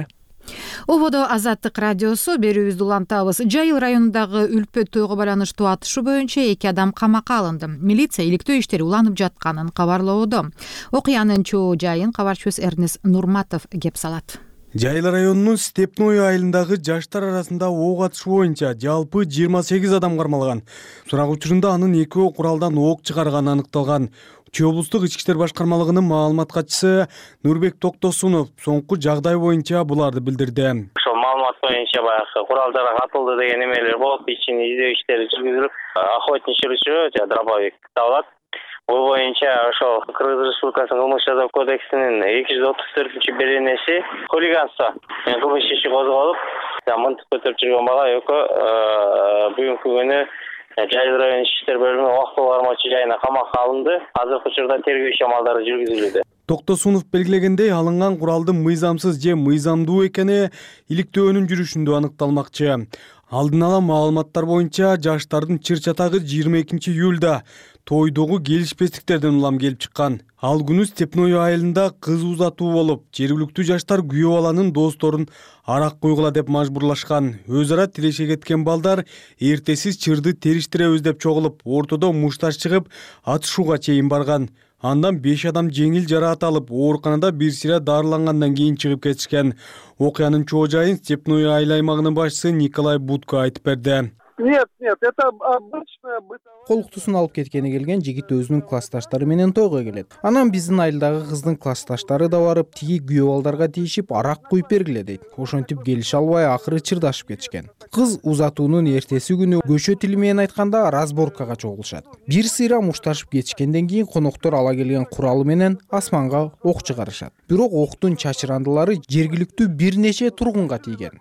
Ободо Азаттык радиосу берүүбүздү улантабыз. Жайыл районундагы Үлпөт тойго байланыштуу атышы боюнча 2 адам камакка алынды. Милиция иликтөө иштери уланып жатканын кабарлоодо. Окуянын чоо жайын кабарчыбыз Эрнес Нурматов кеп салат. Жайыл районунун Степной айылындагы жаштар арасында ок атышы боюнча жалпы 28 адам кармалган. Сурак учурунда анын 2 куралдан ок чыгарганы аныкталган. Чүй облустук ички иштер башкармалыгынын маалымат катчысы Нурбек Токтосунов соңку жагдай боюнча буларды билдирди. Ошол маалымат боюнча баягы куралдар катылды деген эмелер болуп, ичин издөө иштери жүргүзүлүп, охотничий ружье же дробовик табылат. Бул боюнча ошол Кыргыз Республикасынын кылмыш жаза кодексинин 234-беренеси хулиганство кылмыш иши козголуп, мынтык көтөрүп жүргөн бала экөө бүгүнкү күнү Жайыл район ички иштер бөлүмүнүн убактылуу кармоочу жайына камакка алынды. Азыркы учурда тергөө иш-амалдары жүргүзүлүүдө. Токтосунов белгилегендей, алынган куралдын мыйзамсыз же мыйзамдуу экени иликтөөнүн жүрүшүндө аныкталмакчы. Алдын ала маалыматтар боюнча жаштардын чыр-чатагы 22 июлда тойдогу келишпестиктерден улам келип чыккан. Ал күнү Степной айылында кыз узатуу болуп, жергиликтүү жаштар күйөө баланын досторун арак койгула деп мажбурлашкан. Өз ара тиреше кеткен балдар эртесиз чырды териштиребиз деп чогулуп, ортодо мушташ чыгып, атышууга чейин барган. Андан 5 адам жеңил жараат алып, ооруканада бир сыйра дарылангандан кийин чыгып кетишкен. Окуянын чоо жайын Степной айыл аймагынын башчысы Николай Будко айтып берди. Нет, это обычная бытовая. Колуктусун алып кеткени келген жигит өзүнүн классташтары менен тойго келет. Анан биздин айылдагы кыздын классташтары да барып, тиги күйөө балдарга тийишип арак куюп бергиле дейт. Ошентип келише албай акыры чырдашып кетишкен. Кыз узатуунун эртеси күнү көчө тили менен айтканда разборкага чогулушат. Бир сыйра мушташып кетишкенден кийин коноктор ала келген куралы менен асманга ок чыгарышат. Бирок октун чачырандылары жергиликтүү бир нече тургунга тийген.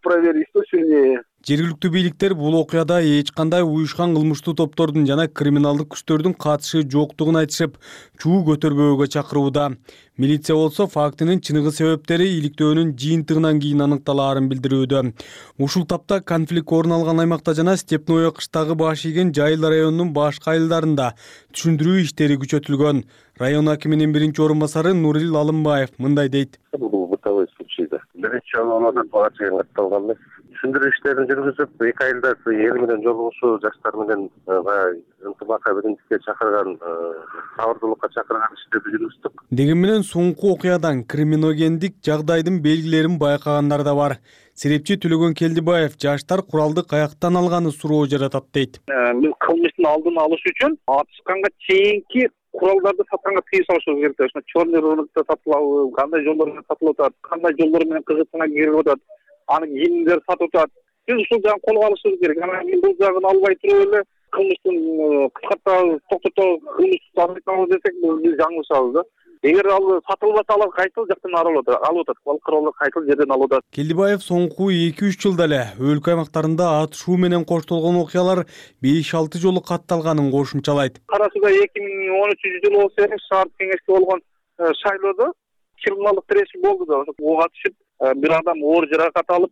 Жергиликтүү бийликтер бул окуяда эч кандай уюшкан кылмыштуу топтордун жана криминалдык күчтөрдүн катышы жоктугун айтышып, чуу көтөрбөөгө чакырууда. Милиция болсо фактынын чыныгы себептери иликтөөнүн жыйынтыгынан кийин аныкталаарын билдирүүдө. Ушул тапта конфликт орун алган аймакта жана Степной кыштагы баш ийген Жайыл районунун башка айылдарында түшүндүрүү иштери күчөтүлгөн. Район акиминин биринчи орун басары Нурил Алымбаев мындай дейт. Бул бытовой случай да. Биринчи жолу бала чейин катталган. Түшүндүрүү иштерин жүргүзүп, 2 айылда эл менен жолугушуу, жаштар менен ынтымакка биримдикке чакырган, сабырдуулукка чакырган иштерди жүргүздүк. Деген менен соңку окуядан криминогендик жагдайдын белгилерин байкагандар да бар. Серепчи Төлөгөн Келдибаев жаштар куралды каяктан алганы суроо жаратат дейт. Кылмыштын алдын алыш үчүн атышканга чейинки куралдарды сатканга тыюу салышыбыз керек. Ошо черный рынокто сатылабы, кандай жолдор менен сатылып атат, кандай жолдор менен кыргызстанга кирип атат, анын кийимдери сатып атат. Биз ушул жагын колго алышыбыз керек. Анан кийин бул жагын албай туруп эле кылмыштын кыскартабыз, токтотобуз, кылмышты азайтабыз десек, биз жаңылышабыз да. Эгер ал сатылып атса, алар кайтыл жактан алып атат. Ал куралдар кайтыл жерден алып атат. Келдибаев соңку 2-3 жылда эле өлкө аймактарында атышуу менен коштолгон окуялар 5-6 жолу катталганын кошумчалайт. Кара Сууда 2013-жылы болсо, шаар кеңеште болгон шайлоодо криминалдык тирешүү болду да. Ого атышып, бир адам оор жаракат алып,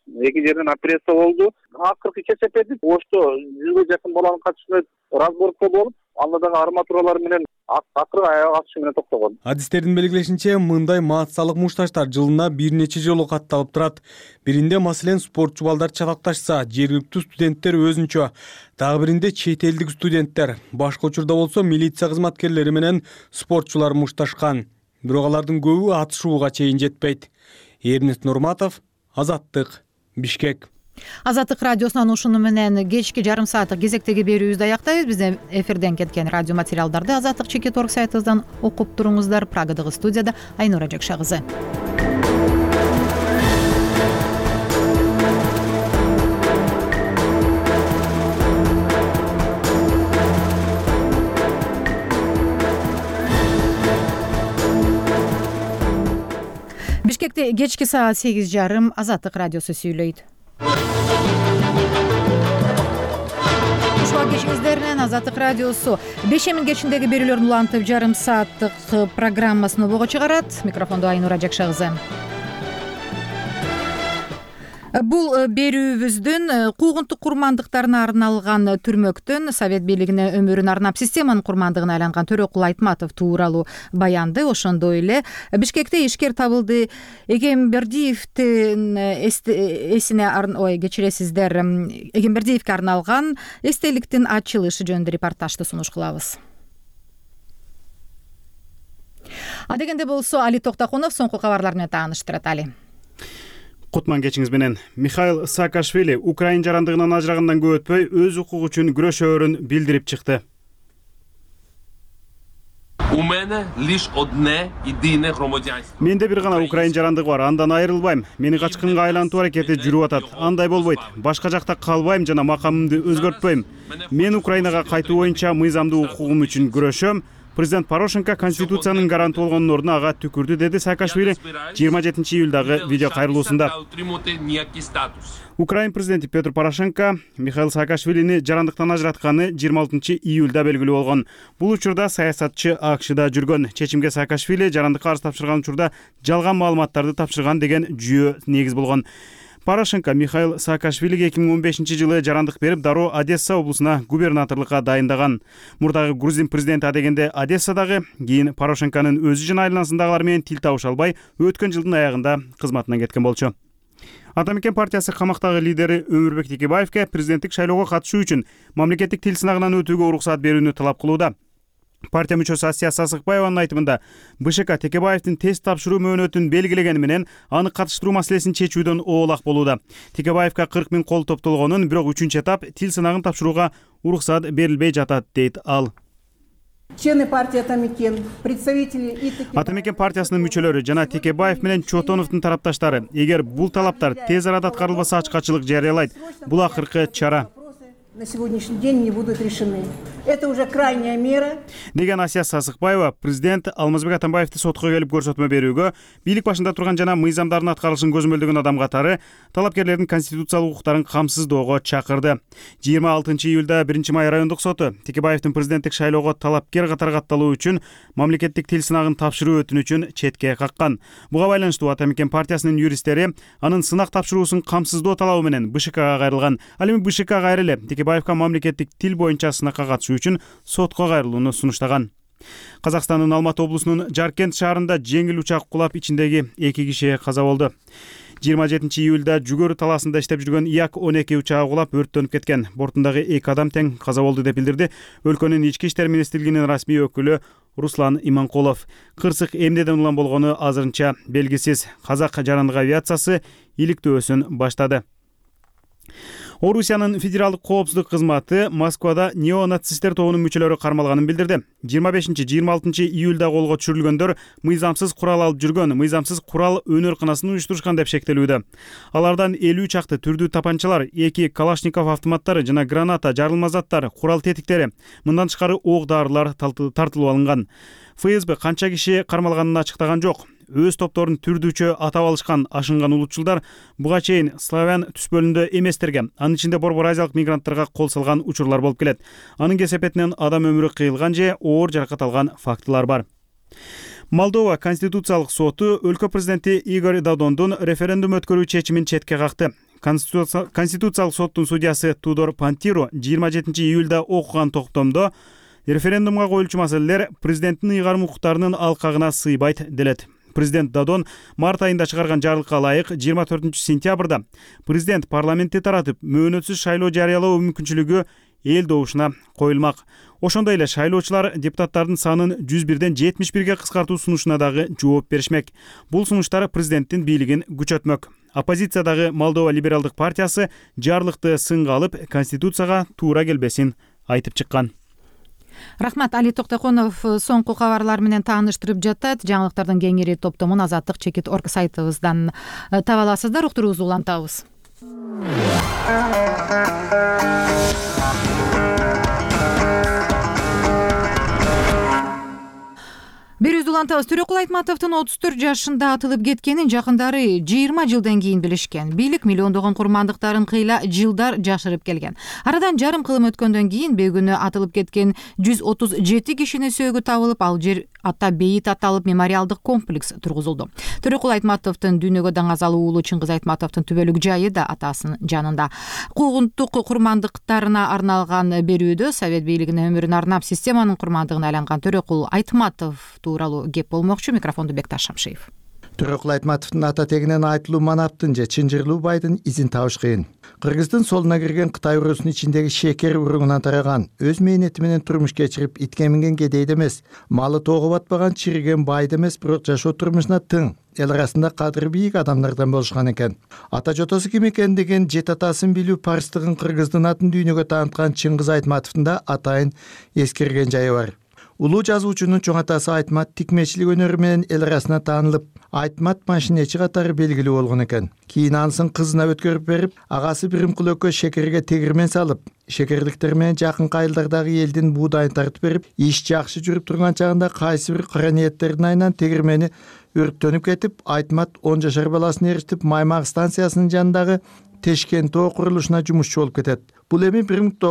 2 жерден операция болду. Акыркы ЧСПди ошто 100га жакын баланын катышында разборка болуп, анда дагы арматуралар менен акыры атышы менен токтогон. Адистердин белгилешинче, мындай массалык мушташтар жылына бир нече жолу катталып турат. Биринде маселен спортчу балдар чатакташса, жергиликтүү студенттер өзүнчө, дагы биринде чет элдик студенттер. Башка учурда болсо милиция кызматкерлери менен спортчулар мушташкан. Бирок алардын көбү атышууга чейин жетпейт. Эрнест Нурматов, Азаттык, Бишкек. Азаттык радиосунан ушуну менен кечки жарым сааттык кезектеги берүүбүздү аяктайбыз. Бизден эфирден кеткен радио материалдарды Азаттык.org сайтыбыздан окуп туруңуздар. Прагадагы студияда Айнура Жакша кызы. Бишкекте кечки саат 8:30 Азаттык радиосу сүйлөйт. Кечиңиздер менен Азаттык радиосу 5 кечиндеги берүүлөрдүн улантып жарым сааттык программасын обого чыгарат. Микрофондо Айнура Жакша кызы. Бул берүүбүздүн куугунтук курмандыктарына арналган түрмөктөн Совет бийлигине өмүрүн арнап системанын курмандыгына айланган Төрөкул Айтматов тууралуу баянды. Ошондой эле Бишкекте ишкер табылды Эгембердиевдин кечиресиздер, Эгембердиевге арналган эстеликтин ачылышы жөнүндө репортажды сунуш кылабыз. Адегенде болсо Али Токтокунов соңку кабарлар менен тааныштырат. Али. Кутман кечиңиз менен. Михаил Саакашвили Украина жарандыгынан ажырагандан көп өтпөй өз укугу үчүн күрөшөөрүн билдирип чыкты. Менде бир гана Украина жарандыгы бар, андан айрылбайм. Мени качкынга айлантуу аракети жүрүп атат. Андай болбойт. Башка жакта калбайм жана макамымды өзгөртпөйм. Мен Украинага кайтуу боюнча мыйзамдуу укугум үчүн күрөшөм. Президент Порошенко Конституциянын гаранты болгонун ордуна ага түкүрдү, деди Саакашвили 27 июлдагы видео кайрылуусунда. Украина президенти Петр Порошенко Михаил Саакашвилини жарандыктан ажыратканы 26 июлда белгилүү болгон. Бул учурда саясатчы АКШда жүргөн. Чечимге Саакашвили жарандыкка арыз тапшырган учурда жалган маалыматтарды тапшырган деген жүйө негиз болгон. Порошенко Михаил Саакашвилиге 2015 жылы жарандык берип, дароо Одесса облусуна губернаторлукка дайындаган. Мурдагы грузин президенти адегенде Одессадагы, кийин Порошенконун өзү жана айланасындагылар менен тил табыша албай, өткөн жылдын аягында кызматынан кеткен болчу. Ата Мекен партиясы камактагы лидери Өмүрбек Текебаевке президенттик шайлоого катышуу үчүн мамлекеттик тил сынагынан өтүүгө уруксат берүүнү талап кылууда. Партия мүчөсү Асия Сасыкбаеванын айтымында БШК Текебаевдин тест тапшыруу мөөнөтүн белгилегени менен аны катыштыруу маселесин чечүүдөн оолак болууда. Текебаевга 40 000 кол топтолгонун, бирок 3-чү этап тил сынагын тапшырууга уруксат берилбей жатат, дейт ал. Члены партии Ата Мекен, представители Ата Мекен партиясынын мүчөлөрү жана Текебаев менен Чотоновдун тарапташтары, эгер бул талаптар тез арада аткарылбаса, ачкачылык жарыялайт. Бул акыркы чара. На сегодняшний день не будут решены. Это уже крайняя мера. Деген Асия Сасыкбаева президент Алмазбек Атамбаевди сотко келип көрсөтмө берүүгө, бийлик башында турган жана мыйзамдардын аткарылышын көзөмөлдөгөн адам катары талапкерлердин конституциялык укуктарын камсыздоого чакырды. 26 июлда 1-май райондук соту Текебаевдин президенттик шайлоого талапкер катары катталуу үчүн мамлекеттик тил сынагын тапшыруу өтүнүчүн четке каккан. Буга байланыштуу Ата Мекен партиясынын юристтери анын сынак тапшыруусун камсыздоо талабы менен БШКга кайрылган. Ал эми БШК кайрылы Текебаевка мамлекеттик тил боюнча сынакка катышуу үчүн сотко кайрылууну сунуштаган. Казакстандын Алматы облусунун Жаркент шаарында жеңил учак кулап, ичиндеги 2 киши каза болду. 27 июлда Жүгөр талаасында иштеп жүргөн Як-12 учагы кулап өрттөнүп кеткен. Бортундагы 2 адам тең каза болду деп билдирди өлкөнүн ички иштер министрлигинин расмий өкүлү Руслан Иманкулов. Кырсык эмнеден улам болгону азырынча белгисиз. Казак жарандык авиациясы иликтөөсүн баштады. Орусиянын федералдык коопсуздук кызматы Москвада неонацисттер тобунун мүчөлөрү кармалганын билдирди. 25-26 июлда колго түшүрүлгөндөр мыйзамсыз курал алып жүргөн, мыйзамсыз курал өнөр-кынасын уюштурушкан деп шектелүүдө. Алардан 50 чакты түрдүү тапанчалар, 2 Калашников автоматтары жана граната, жарылма заттар, курал тетиктери, мындан тышкары ок дарылар тартылып алынган. ФСБ канча киши кармалганын ачыктаган жок. Өз топторун түрдүүчө атап алышкан ашынган улутчулдар буга чейин славян түспөлүндө эместерге, анын ичинде Борбор азиялык мигранттарга кол салган учурлар болуп келет. Анын кесепетинен адам өмүрү кыйылган же оор жаракат алган фактылар бар. Молдова Конституциялык соту өлкө президенти Игорь Додондун референдум өткөрүү чечимин четке какты. Конституциялык соттун судьясы Тудор Пантиру 27 июлда окуган токтомдо референдумга коюлчу маселелер президенттин ыйгарым укуктарынын алкагына сыйбайт делет. Президент Додон март айында чыгарган жарлыкка ылайык 24 сентябрда президент парламентти таратып мөөнөтсүз шайлоо жарыялоо мүмкүнчүлүгү эл добушуна коюлмак. Ошондой эле шайлоочулар депутаттардын санын 101ден 71ге кыскартуу сунушуна дагы жооп беришмек. Бул сунуштар президенттин бийлигин күчөтмөк. оппозициядагы Молдова либералдык партиясы жарлыкты сынга алып, конституцияга туура келбесин айтып чыккан. Рахмат. Али Токтоконов соңку кабарлар менен тааныштырып жатат. Жаңылыктардын кеңири топтомун Азаттык.org сайтыбыздан таба аласыздар. Уктуруубузду улантабыз. Берүүбүздү улантабыз. Төрөкул Айтматовдун 34 жашында атылып кеткенин жакындары 20 жылдан кийин билишкен. Бийлик миллиондогон курмандыктарын кыйла жылдар жашырып келген. Арадан жарым кылым өткөндөн кийин бөгүнү атылып кеткен 137 кишинин сөөгү табылып, ал жер ата бейит аталып мемориалдык комплекс тургузулду. Төрөкул Айтматовдун дүйнөгө даңазалуу уулу Чыңгыз Айтматовдун түбөлүк жайы да атасынын жанында. Куугунттук курмандыктарына арналган берүүдө Совет бийлигине өмүрүн арнап системанын курмандыгына айланган Төрөкул Айтматов тууралуу кеп болмокчу. Микрофонду Бекташ Шамшиев. Төрөкул Айтматовдун ата тегинен айтылуу манаптын же чынжырлуу байдын изин табыш кыйын. Кыргыздын солуна кирген Кытай урусунун ичиндеги шекер уругунан тараган, өз мээнети менен турмуш кечирип, итке минген кедейди эмес, малы тоого батпаган чириген байды эмес, бирок жашоо турмушуна тың, эл арасында кадыры бийик адамдардан болушкан экен. Ата жотосу ким экендигин, жет атасын билүү парстыгын кыргыздын атын дүйнөгө таанткан Чыңгыз Айтматовдун да атайын эскерген жайы бар. Улуу жазуучунун чоң атасы Айтмат тикмечилик өнөрү менен эл арасына таанылып, Айтмат машинечи катары белгилүү болгон экен. Кийин анысын кызына өткөрүп берип, агасы Биримкул экөө шекерге тегирмен салып, шекерликтер менен жакын айылдардагы элдин буудайын тартып берип, иш жакшы жүрүп турган чагында кайсы бир кара ниеттердин айынан тегирмени өрттөнүп кетип, Айтмат 10 жашар баласын ээрчитип, Маймак станциясынын жанындагы Тешкен тоо курулушуна жумушчу болуп кетет. Бул эми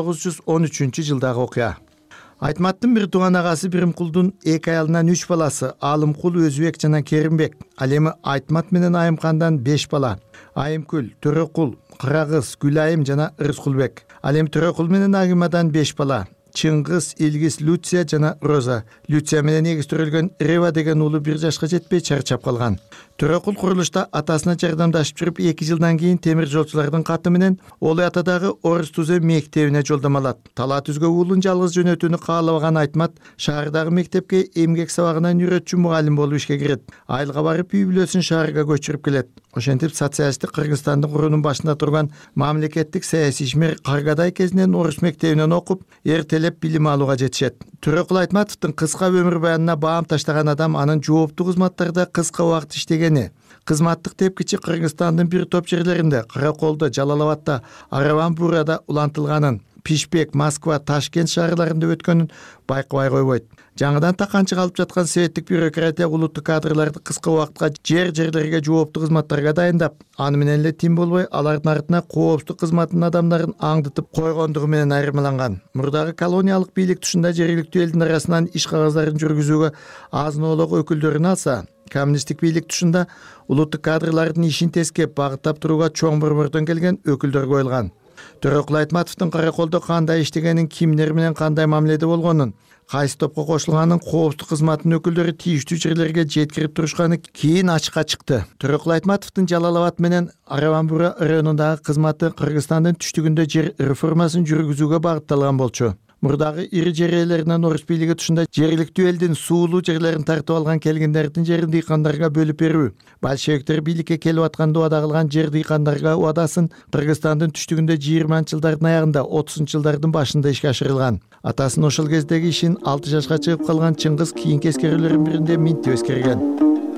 1913 жылдагы окуя. Айтматтын бир тууган агасы Биримкулдун 2 айылынан 3 баласы Алымкул, Өзбек жана Керимбек. Ал эми Айтмат менен Айымкандан 5 бала. Айымкүл, Төрөкул, Кырагыз, Гүлайым жана Рыскулбек. Ал эми Төрөкул менен Агимадан 5 бала. Чыңгыз, Илгиз, Люция жана Роза. Люция менен эгиз төрөлгөн Рева деген уулу 1 жашка жетпей чарчап калган. Төрөкул курулушта атасына жардамдашып жүрүп 2 жылдан кийин темир жолчулардын каты менен Олой атадагы Орус Тузе мектебине жолдомо алат. Талаа түзгө уулун жалгыз жөнөтүүнү каалабаган Айтмат шаардагы мектепке эмгек сабагынан үйрөтчү мугалим болуп ишке кирет. Айылга барып үй бүлөсүн шаарга көчүрүп келет. Ошентип социалисттик Кыргызстандын куруунун башында турган мамлекеттик саясий ишмер Каргадай кезинен Орус мектебинен окуп, эртелеп билим алууга жетишет. Төрөкул Айтматовдун кыска өмүр баянына баам таштаган адам анын жооптуу кызматтарда кыска убакыт иштегени, кызматтык тепкичи Кыргызстандын бир топ жерлеринде, Караколдо, Жалалабадда, Араван-Бурада улантылганын, Пишпек, Москва, Ташкент шаарларында өткөнүн байкабай койбойт. Жаңыдан таканчы калып жаткан советтик бюрократия улуттук кадрларды кыска убакытка жерлерге жооптуу кызматтарга дайындап, аны менен эле тим болбой, алардын артына коопсуздук кызматынын адамдарын аңдытып койгондугу менен айырмаланган. Мурдагы колониялык бийлик тушунда жергиликтүү элдин арасынан иш кагаздарын жүргүзүүгө азын-оолок өкүлдөрүн алса, коммунисттик бийлик тушунда улуттук кадрлардын ишин тескеп, багыттап турууга чоң борбордон келген өкүлдөр коюлган. Төрөкул Айтматовдун Караколдо кандай иштегенин, кимдер менен кандай мамиледе болгонун, кайсы топко кошулганын коопсуздук кызматынын өкүлдөрү тийиштүү жерлерге жеткирип турушканы кийин ачыкка чыкты. Төрөкул Айтматовдун Жалалабад менен Араван-Бура районундагы кызматы Кыргызстандын түштүгүндө жер реформасын жүргүзүүгө багытталган болчу. Мурдагы ири жер ээлеринен Орус бийлиги тушунда жергиликтүү элдин суулуу жерлерин тартып алган келгиндердин жерин дыйкандарга бөлүп берүү, большевиктер бийликке келип атканда убада кылган жер дыйкандарга убадасын Кыргызстандын түштүгүндө 20-жылдардын аягында, 30-жылдардын башында ишке ашырылган. Атасынын ошол кездеги ишин 6 жашка чыгып калган Чыңгыз кийинки эскерүүлөрдүн биринде минтип эскерген.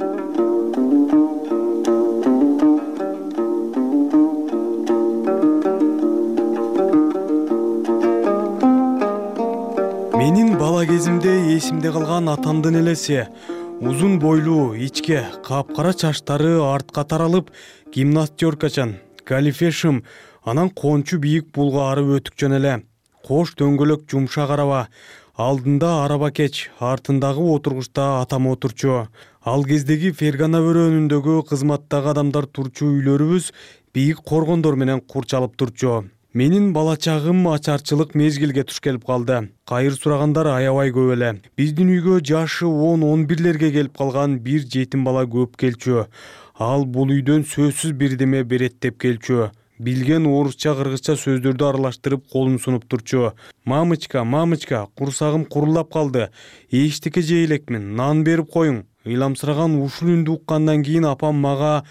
Менин бала кезимде эсимде калган атамдын элеси. Узун бойлуу, ичке, капкара чачтары артка таралып, гимнастеркачан, галифешим, анан кончу бийик булгаары өтүкчөн эле. Кош дөңгөлөк жумшак араба, алдында араба кеч, артындагы отургучта атам отурчу. Ал кездеги Фергана бөрөнүндөгү кызматтагы адамдар турчу үйлөрүбүз бийик коргондор менен курчалып турчу. Менин бала чагым ачарчылык мезгилге туш келип калды. Кайыр сурагандар аябай көп эле. Биздин үйгө жашы 10-11лерге келип калган бир жетим бала көп келчү. Ал бул үйдөн сөзсүз бирдеме берет деп келчү. билген орусча кыргызча сөздөрдү аралаштырып колун сунуп турчу. Мамочка, мамочка, курсагым курулдап калды. Эчтеке жей элекмин, нан берип коюң. Ыйламсыраган ушул үндү уккандан кийин апам мага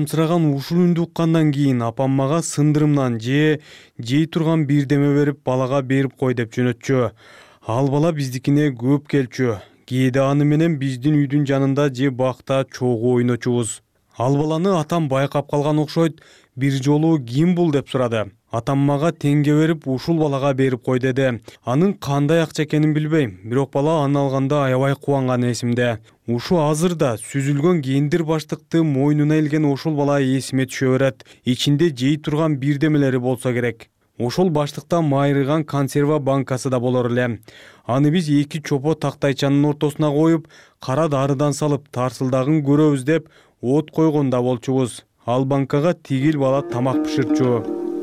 сындырымдан жей турган бирдеме берип балага берип кой деп жөнөтчү. Ал бала биздикине көп келчү. Кээде аны менен биздин үйдүн жанында же бакта чогуу ойночубуз. Ал баланы атам байкап калган окшойт. Бир жолу ким бул деп сурады. Атам мага теңге берип ушул балага берип кой деди. Анын кандай акча экенин билбейм, бирок бала аны алганда аябай кубанганы эсимде. Ушу азырда сүзүлгөн гендир баштыкты мойнуна илген ошол бала эсиме түшө берет. Ичинде жей турган бирдемелери болсо керек. Ошол баштыкта майрыган консерва банкасы да болор эле. Аны биз 2 чопо тактайчанын ортосуна коюп, кара дарыдан салып, тарсылдагын көрөбүз деп от койгонда болчубуз. Ал банкага тигил бала тамак бышырчу.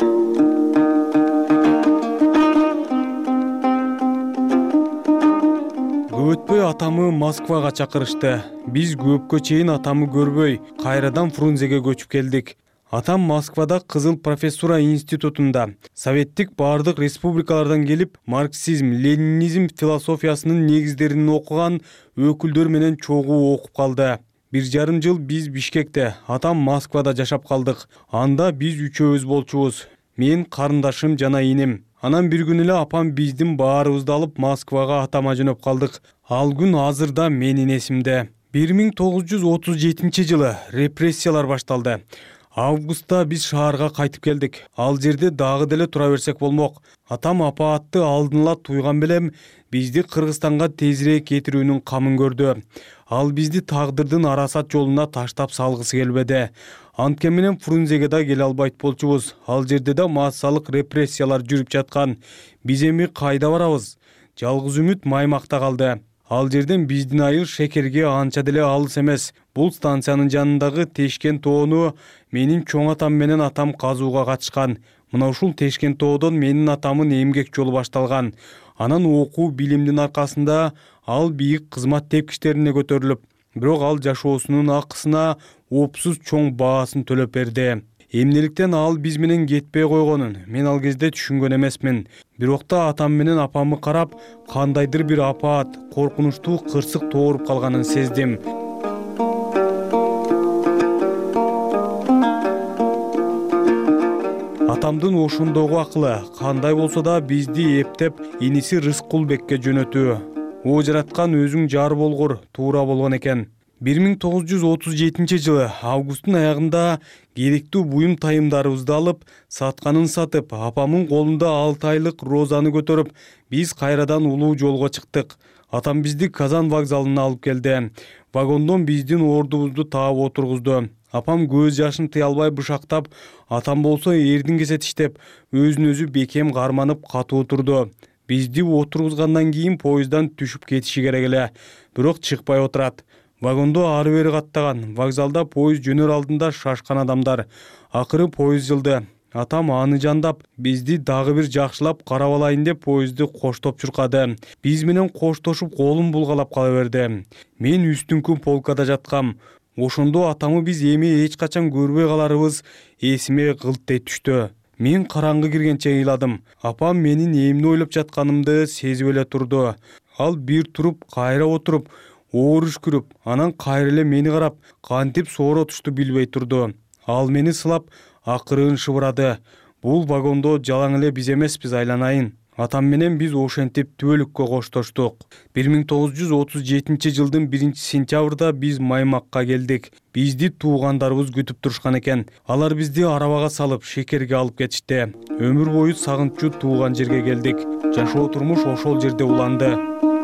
Көп өтпөй атамы Москвага чакырышты. Биз көпкө чейин атамы көрбөй, кайрадан Фрунзеге көчүп келдик. Атам Москвада Кызыл профессура институтунда советтик бардык республикалардан келип, марксизм, ленинизм философиясынын негиздерин окуган өкүлдөр менен чогуу окуп калды. 1,5 жыл биз Бишкекте, атам Москвада жашап калдык. Анда биз үчөөбүз болчубуз. Мен, карындашым жана инем. Анан бир күнү эле апам биздин баарыбызды алып Москвага атама жөнөп калдык. Ал күн азырда менин эсимде. 1937 жылы репрессиялар башталды. Августта биз шаарга кайтып келдик. Ал жерде дагы деле тура берсек болмок. Атам апаатты алдынла туйган белем бизди Кыргызстанга тезирээк кетирүүнүн камын көрдү. Ал бизди тагдырдын арасат жолуна таштап салгысы келбеди. Анткени менен Фрунзеге да келе албайт болчубуз. Ал жерде да массалык репрессиялар жүрүп жаткан. Биз эми кайда барабыз? Жалгыз үмүт Маймакта калды. Ал жерден биздин айыл Шекерге анча деле алыс эмес. Бул станциянын жанындагы Тешкен тоону менин чоң атам менен атам казууга катышкан. Мына ушул Тешкен тоодон менин атамын эмгек жолу башталган. Анан окуу билимдин аркасында ал бийик кызмат тепкичтерине көтөрүлүп, бирок ал жашоосунун акысына опсуз чоң баасын төлөп берди. Эмнеликтен ал биз менен кетпей койгонун мен ал кезде түшүнгөн эмесмин. Бирок да атам менен апамы карап, кандайдыр бир апаат, коркунучтуу кырсык тооруп калганын сездим. Атамдын ошондогу акылы кандай болсо да бизди эптеп иниси Рыскулбекке жөнөтүү. О жараткан өзүң жар болгур, туура болгон экен. 1937 жылы августтун аягында керектүү буюм тайымдарыбызды алып, сатканын сатып, апамын колунда 6 айлык розаны көтөрүп, биз кайрадан улуу жолго чыктык. Атам бизди Казан вокзалына алып келди. Вагондон биздин ордубузду таап отургузду. Апам көз жашын тыя албай бышактап, атам болсо эрдин кесет иштеп, өзүн өзү бекем карманып катуу турду. Бизди отургузгандан кийин поезддан түшүп кетиши керек эле, бирок чыкпай отурат. Вагондо ары бери каттаган, вокзалда поезд жөнөр алдында шашкан адамдар. Акыры поезд жылды. Атам аны жандап, бизди дагы бир жакшылап карап алайын деп поездди коштоп чуркады. Биз менен коштошуп колун булгалап кала берди. Мен үстүңкү полкада жаткам. Ошондо атамы биз эми эч качан көрбөй каларыбыз эсиме кылттай түштү. Мен караңгы киргенче ыйладым. Апам менин эмне ойлоп жатканымды сезип эле турду. Ал бир туруп, кайра отуруп, оор үшкүрүп, анан кайра эле мени карап, кантип сооротушту билбей турду. Ал мени сылап, акырын шыбырады. Бул вагондо жалаң эле биз эмеспиз, айланайын. Атам менен биз ошентип түбөлүккө коштоштук. 1937 жылдын 1 сентябрда биз Маймакка келдик. Бизди туугандарыбыз күтүп турушкан экен. Алар бизди арабага салып, Шекерге алып кетишти. Өмүр бою сагынчу тууган жерге келдик. Жашоо турмуш ошол жерде уланды.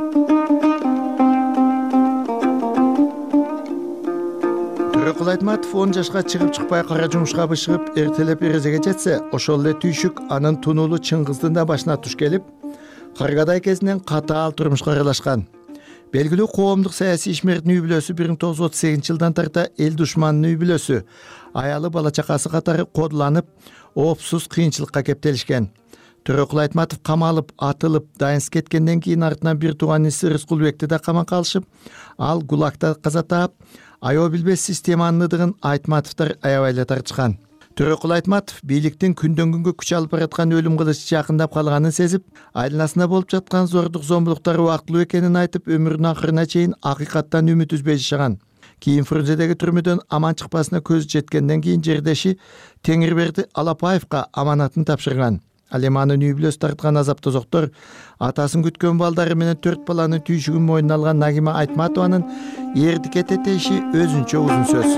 Төрөкул Айтматов 10 жашка чыгып-чыкпай кара жумушка бышыгып, эртелеп эрезеге жетсе, ошол эле түйшүк анын тунуулу Чыңгыздын да башына туш келип, Кыргыдай кезинен катаал турмушка аралашкан. Белгилүү коомдук саясий ишмердин үй бүлөсү 1938 жылдан тарта эл душманынын үй бүлөсү, аялы бала чакасы катары кодуланып, опсуз кыйынчылыкка кептелишкен. Төрөкул Айтматов камалып, атылып, дайынсыз кеткенден кийин артынан бир тууган иниси Рыскулбекти да камакка алышып, ал ГУЛАГта каза таап, аябай билбес системанын ыдыгын Айтматовдор аябай эле тартышкан. Төрөкул Айтматов бийликтин күндөн күнгө күч алып бараткан өлүм кылычы жакындап калганын сезип, айланасында болуп жаткан зордук зомбулуктар убактылуу экенин айтып, өмүрүнүн акырына чейин акыйкаттан үмүт үзбөй жашаган. Кийин Фрунзедеги түрмөдөн аман чыкпасына көзү жеткенден кийин жердеши Теңирберди Алапаевка аманатын тапшырган. Ал эми анын үй бүлөсү тарткан азап тозоктор атасын күткөн балдары менен 4 баланын түйшүгүн мойнуна алган Нагима Айтматованын эрдикке тетеши өзүнчө узун сөз.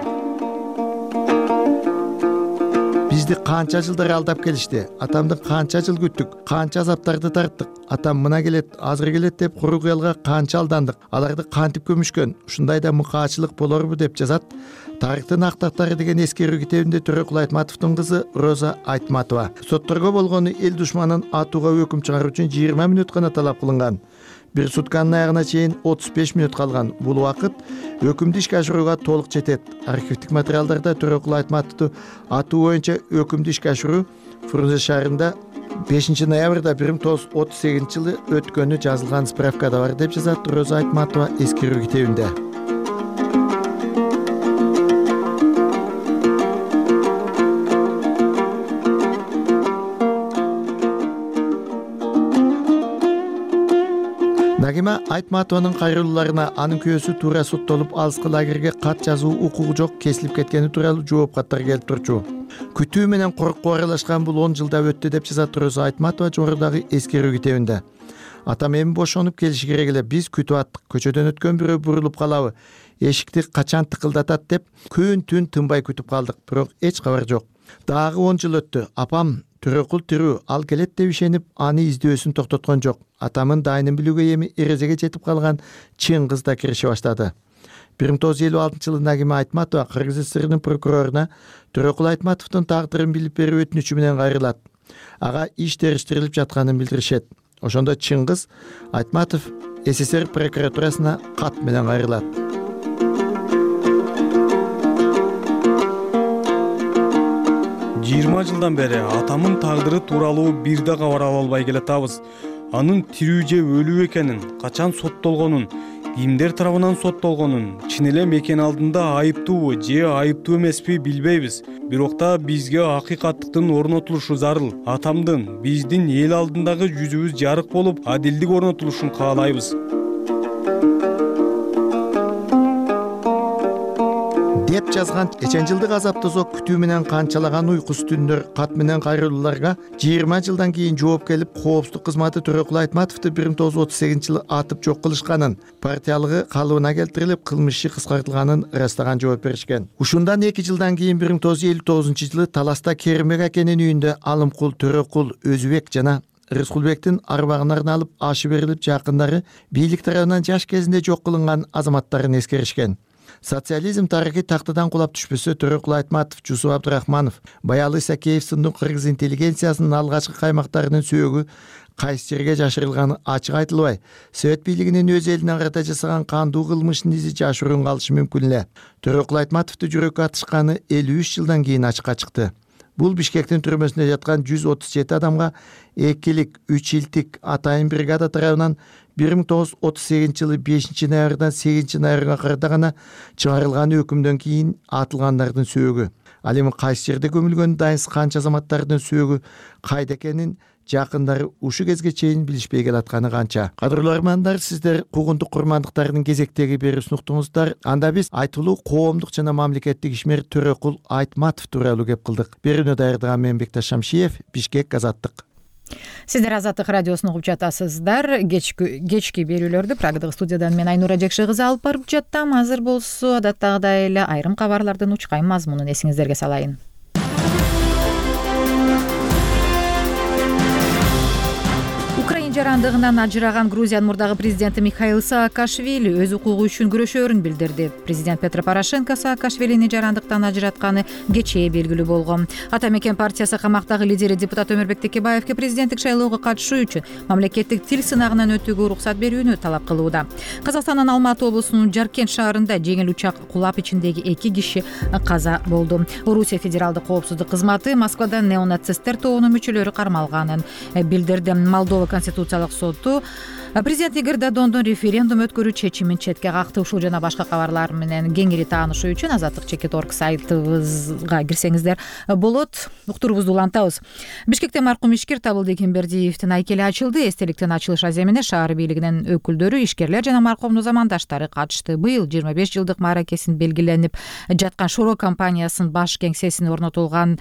Бизди канча жылдар алдап келишти. Атамды канча жыл күттүк, канча азаптарды тарттык. Атам мына келет, азыр келет деп куру кыялга канча алдандык. Аларды кантип көмүшкөн. Ушундайда мыкаачылык болорбу деп жазат Тарыхтын актактары деген эскерүү китебинде Төрөкул Айтматовдун кызы Роза Айтматова. Сотторго болгону эл душманын атууга өкүм чыгаруу үчүн 20 минут гана талап кылынган. Бир сутканын аягына чейин 35 минут калган. Бул убакыт өкүмдү ишке ашырууга толук жетет. Архивдик материалдарда Төрөкул Айтматовду атуу боюнча өкүмдү ишке ашыруу Фрунзе шаарында 5 ноябрда 1938 жылы өткөнү жазылган справкада бар деп жазат Роза Айтматова эскерүү китебинде. Нагима Айтматованын кайрылууларына анын күйөөсү туура соттолуп алыскы лагерге кат жазуу укугу жок кесилип кеткени тууралуу жооп каттар келип турчу. Күтүү менен коркуу аралашкан бул 10 жылда өттү деп жазат Роза Айтматова жогорудагы эскерүү китебинде. Атам эми бошонуп келиши керек эле, биз күтүп аттык. Көчөдөн өткөн бирөө бурулуп калабы, эшикти качан тыкылдатат деп күн түн тынбай күтүп калдык, бирок эч кабар жок. Дагы 10 жыл өттү. Апам Төрөкул тирүү, ал келет деп ишенип, аны издөөсүн токтоткон жок. Атамын дайынын билүүгө эми эрежеге жетип калган Чыңгыз да кирише баштады. 1956 жылы Нагима Айтматова Кыргыз ССРнын прокуроруна Төрөкул Айтматовдун тагдырын билип берүү өтүнүчү менен кайрылат. Ага иш териштирилип жатканын билдиришет. Ошондо Чыңгыз Айтматов СССР прокуратурасына кат менен кайрылат. Жыйырма жылдан бери атамын тагдыры тууралуу бир да кабар ала албай келатабыз. Анын тирүү же өлүү экенин, качан соттолгонун, кимдер тарабынан соттолгонун, чын эле мекен алдында айыптуубу же айыптуу эмеспи билбейбиз. Бирок да бизге акыйкаттыктын орнотулушу зарыл. Атамдын, биздин эл алдындагы жүзүбүз жарык болуп, адилдик орнотулушун каалайбыз. Деп жазган 5 жылдык азап тозок күтүү менен канчалаган уйкусуз түндөр кат менен кайрылууларга 20 жылдан кийин жооп келип, коопсуздук кызматы Төрөкул Айтматовду 1938 жылы атып жок кылышканын, партиялыгы калыбына келтирилип, кылмышы кыскартылганын ырастаган жооп беришкен. Ушундан 2 жылдан кийин 1959 жылы Таласта Керимбек акенин үйүндө Алымкул, Төрөкул, Өзүбек жана Рыскулбектин арбагына арналып ашы берилип, жакындары бийлик тарабынан жаш кезинде жок кылынган азаматтарын эскеришкен. Социализм тарыхы тактыдан кулап түшпөсө Төрөкул Айтматов, Жусуп Абдрахманов, Баялы Исакеев сынды кыргыз интеллигенциясынын алгачкы каймактарынын сөөгү кайсы жерге жашырылганы ачык айтылбай, Совет бийлигинин өз элине карата жасаган кандуу кылмыштын изи жашыруун калышы мүмкүн эле. Төрөкул Айтматовду жүрөккө атышканы 53 жылдан кийин ачыкка чыкты. Бул Бишкектин түрмөсүндө жаткан 137 адамга 2-лик 3 илтик атайын бригада тарабынан 1938 жылы 5 ноябрдан 8 ноябрга карата гана чыгарылган өкүмдөн кийин атылгандардын сөөгү. Ал эми кайсы жерде көмүлгөнү дайынсыз канча азаматтардын сөөгү кайда экенин жакындары ушу кезге чейин билишпей келатканы канча. Кадырлуу армандар, сиздер куугунтук курмандыктардын кезектеги берүүсүн уктуңуздар. Анда биз айтылуу коомдук жана мамлекеттик ишмер Төрөкул Айтматов тууралуу кеп кылдык. Берүүнү даярдаган мен Бекташ Шамшиев, Бишкек, Азаттык. Сиздер Азаттык радиосун угуп жатасыздар. Кечки берүүлөрдү Прагадагы студиядан мен Айнура Жекши кызы алып барып жаттам. Азыр болсо адаттагыдай эле айрым кабарлардын учкай мазмунун эсиңиздерге салайын. Украина жарандыгынан ажыраган Грузиянын мурдагы президенти Михаил Саакашвили өз укугу үчүн күрөшөөрүн билдирди. Президент Петро Порошенко Саакашвилини жарандыктан ажыратканы кечээ белгилүү болгон. Ата мекен партиясы камактагы лидери депутат Өмүрбек Текебаевге президенттик шайлоого катышуу үчүн мамлекеттик тил сынагынан өтүүгө уруксат берүүнү талап кылууда. Казакстандын Алматы облусунун Жаркент шаарында жеңил учак кулап ичиндеги 2 киши каза болду. Орусия федералдык коопсуздук кызматы Москвада неонацисттер тобунун мүчөлөрү кармалганын билдирди. Молдова конституциялык соту Президент Игорь Додондун референдум өткөрүү чечимин четке какты. Ушул жана башка кабарлар менен кеңири таанышуу үчүн Азаттык Чекит.org сайтыбызга кирсеңиздер болот. Уктурубузду улантабыз. Бишкекте маркум ишкер Табылды Экенбердиевдин айкели ачылды. Эстеликтин ачылыш аземине шаар бийлигинин өкүлдөрү, ишкерлер жана маркумдун замандаштары катышты. Быйыл 25 жылдык мааракесин белгиленип жаткан Шоро компаниясынын баш кеңсесине орнотулган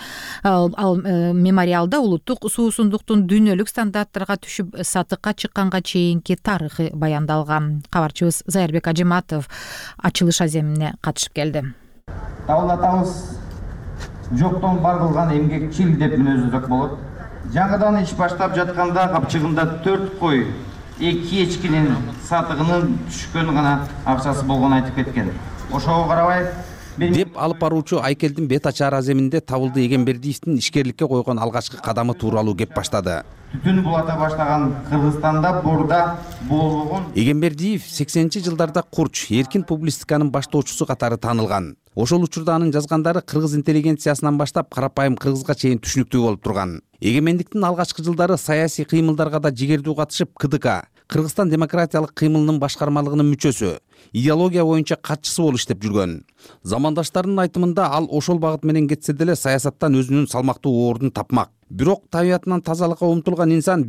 мемориалда улуттук суусундуктун дүйнөлүк стандарттарга түшүп сатыкка чыкканга чейин тарыхы баяндалган. Кабарчыбыз Зайырбек Ажиматов ачылыш аземине катышып келди. Табыл атабыз жоктон бар кылган эмгекчил деп мүнөздөк болот. Жаңыдан иш баштап жатканда капчыгында 4 кой, 2 эчкинин сатыгынын түшкөн гана акчасы болгонун айтып кеткен. Ошого карабай деп алып баруучу айкелдин бет ачар аземинде Табылды Эгембердиевдин ишкерликке койгон алгачкы кадамы тууралуу кеп баштады. Түтүн булата баштаган Кыргызстанда бурда болгон Эгембердиев 80-жылдарда курч, эркин публистиканын баштоочусу катары таанылган. Ошол учурда анын жазгандары кыргыз интеллигенциясынан баштап карапайым кыргызга чейин түшүнүктүү болуп турган. Эгемендиктин алгачкы жылдары саясий кыймылдарга да жигердүү катышып, КДК Кыргызстан демократиялык кыймылынын башкармалыгынын мүчөсү, идеология боюнча катчысы болуп иштеп жүргөн. Замандаштарынын айтымында ал ошол багыт менен кетсе деле саясаттан өзүнүн салмактуу ордун тапмак. Бирок табиятынан тазалыкка умтулган инсан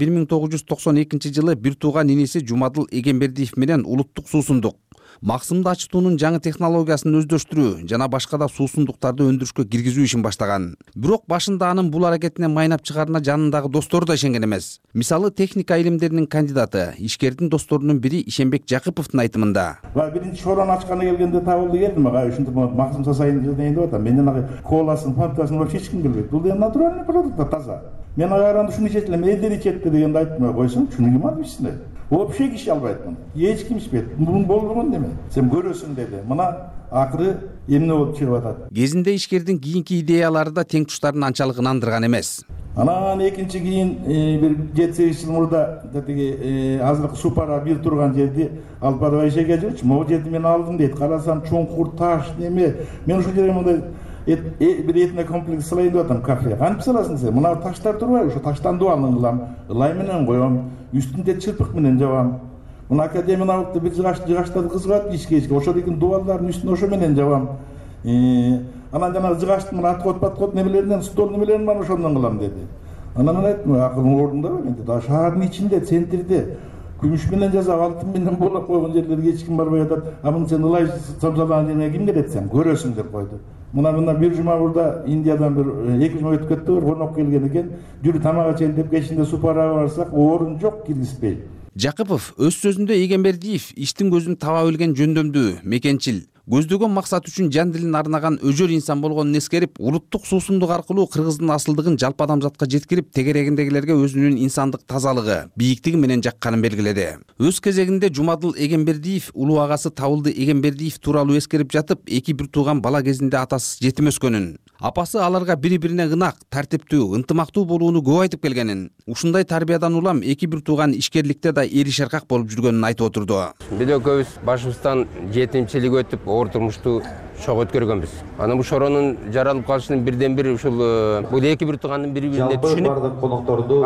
1992 жылы бир тууган иниси Жумадыл Эгембердиев менен улуттук суусундук, максымды ачытуунун жаңы технологиясын өздөштүрүү жана башка да суусундуктарды өндүрүшкө киргизүү ишин баштаган. Бирок башында анын бул аракетине майнап чыгарына жанындагы достору да ишенген эмес. Мисалы, техника илимдеринин кандидаты, ишкердин досторунун бири Ишенбек Жакыповдун айтымында: биринчи шорону ачканы келгенде Табылды келдим, ушинтип максым жасайын дейин деп атам. Менден коласын, фантасын вообще эч ким билбейт. Бул натуральный продукт, таза. Мен аяранды ушуну ичет элем, элдер ичет дегенди айттым. Койсоң, шуну ким алып ичсин? Вообще киши албайт муну. Эч ким ичпейт. Мунун болгон неме? Сен көрөсүң деди. Мына акыры эмне болуп чыгып атат. Кезинде ишкердин кийинки идеялары да тең туштарын анчалык ынандырган эмес. Анан экинчи кийин бир 7-8 жыл мурда тиги азыркы Супара бир турган жерди алып барып Айшеге жүрчү. Могу жерди мен алдым дейт. Карасам чоңкур таш неме. Мен ушул жерге мындай bir etine kompleks салайын деп атам кафе. Кантип саласың сен? Мына таштар турбайбы? Ошо таштан дуалын кылам, ылай менен коем, үстүндө чырпык менен жабам. Мына академиялыкты бир жыгаштарды кызгат кичке. Ошол экен дуалдардын үстүнө ошо менен жабам. Анан жана жыгаштын мына аткот немелеринен, стол немелерин бар ошондон кылам деди. Анан мен айттым, акырын ордундабы мен деди. Шаардын ичинде, центрде күмүш менен жазап, алтын менен болоп койгон жерлерге эч ким барбай атат. А муну сен ылай самсалаган жерге ким келет сен? Көрөсүң деп койду. Мына бир жума мурда Индиядан бир 2 жума өтүп кетти, конок келген экен. Жүрү тамак ичели деп кечинде Супарага барсак, орун жок, киргизбей. Жакыпов өз сөзүндө Эгембердиев иштин көзүн таба билген жөндөмдүү, мекенчил, көздөгөн максат үчүн жан дилин арнаган өжөр инсан болгонун эскерип, улуттук суусундук аркылуу Кыргыздын асылдыгын жалпы адамзатка жеткирип, тегерегиндегилерге өзүнүн инсандык тазалыгы, бийиктиги менен жакканын белгиледи. Өз кезегинде Жумадыл Эгембердиев улуу агасы Табылды Эгембердиев тууралуу эскерип жатып, бир тууган бала кезинде атасыз жетим өскөнүн, апасы аларга бири-бирине ынак, тартиптүү, ынтымактуу болууну көп айтып келгенин, ушундай тарбиядан улам бир тууган ишкерликте да эри шаркак болуп жүргөнүн айтып отурду. Биз көбүз башыбыздан жетимчилик өтүп, оор турмушту чогуу өткөргөнбүз. Анан бул шоронун жаралып калышынын бирден бир ушул бул бир тууганын бири-бирине түшүнүп,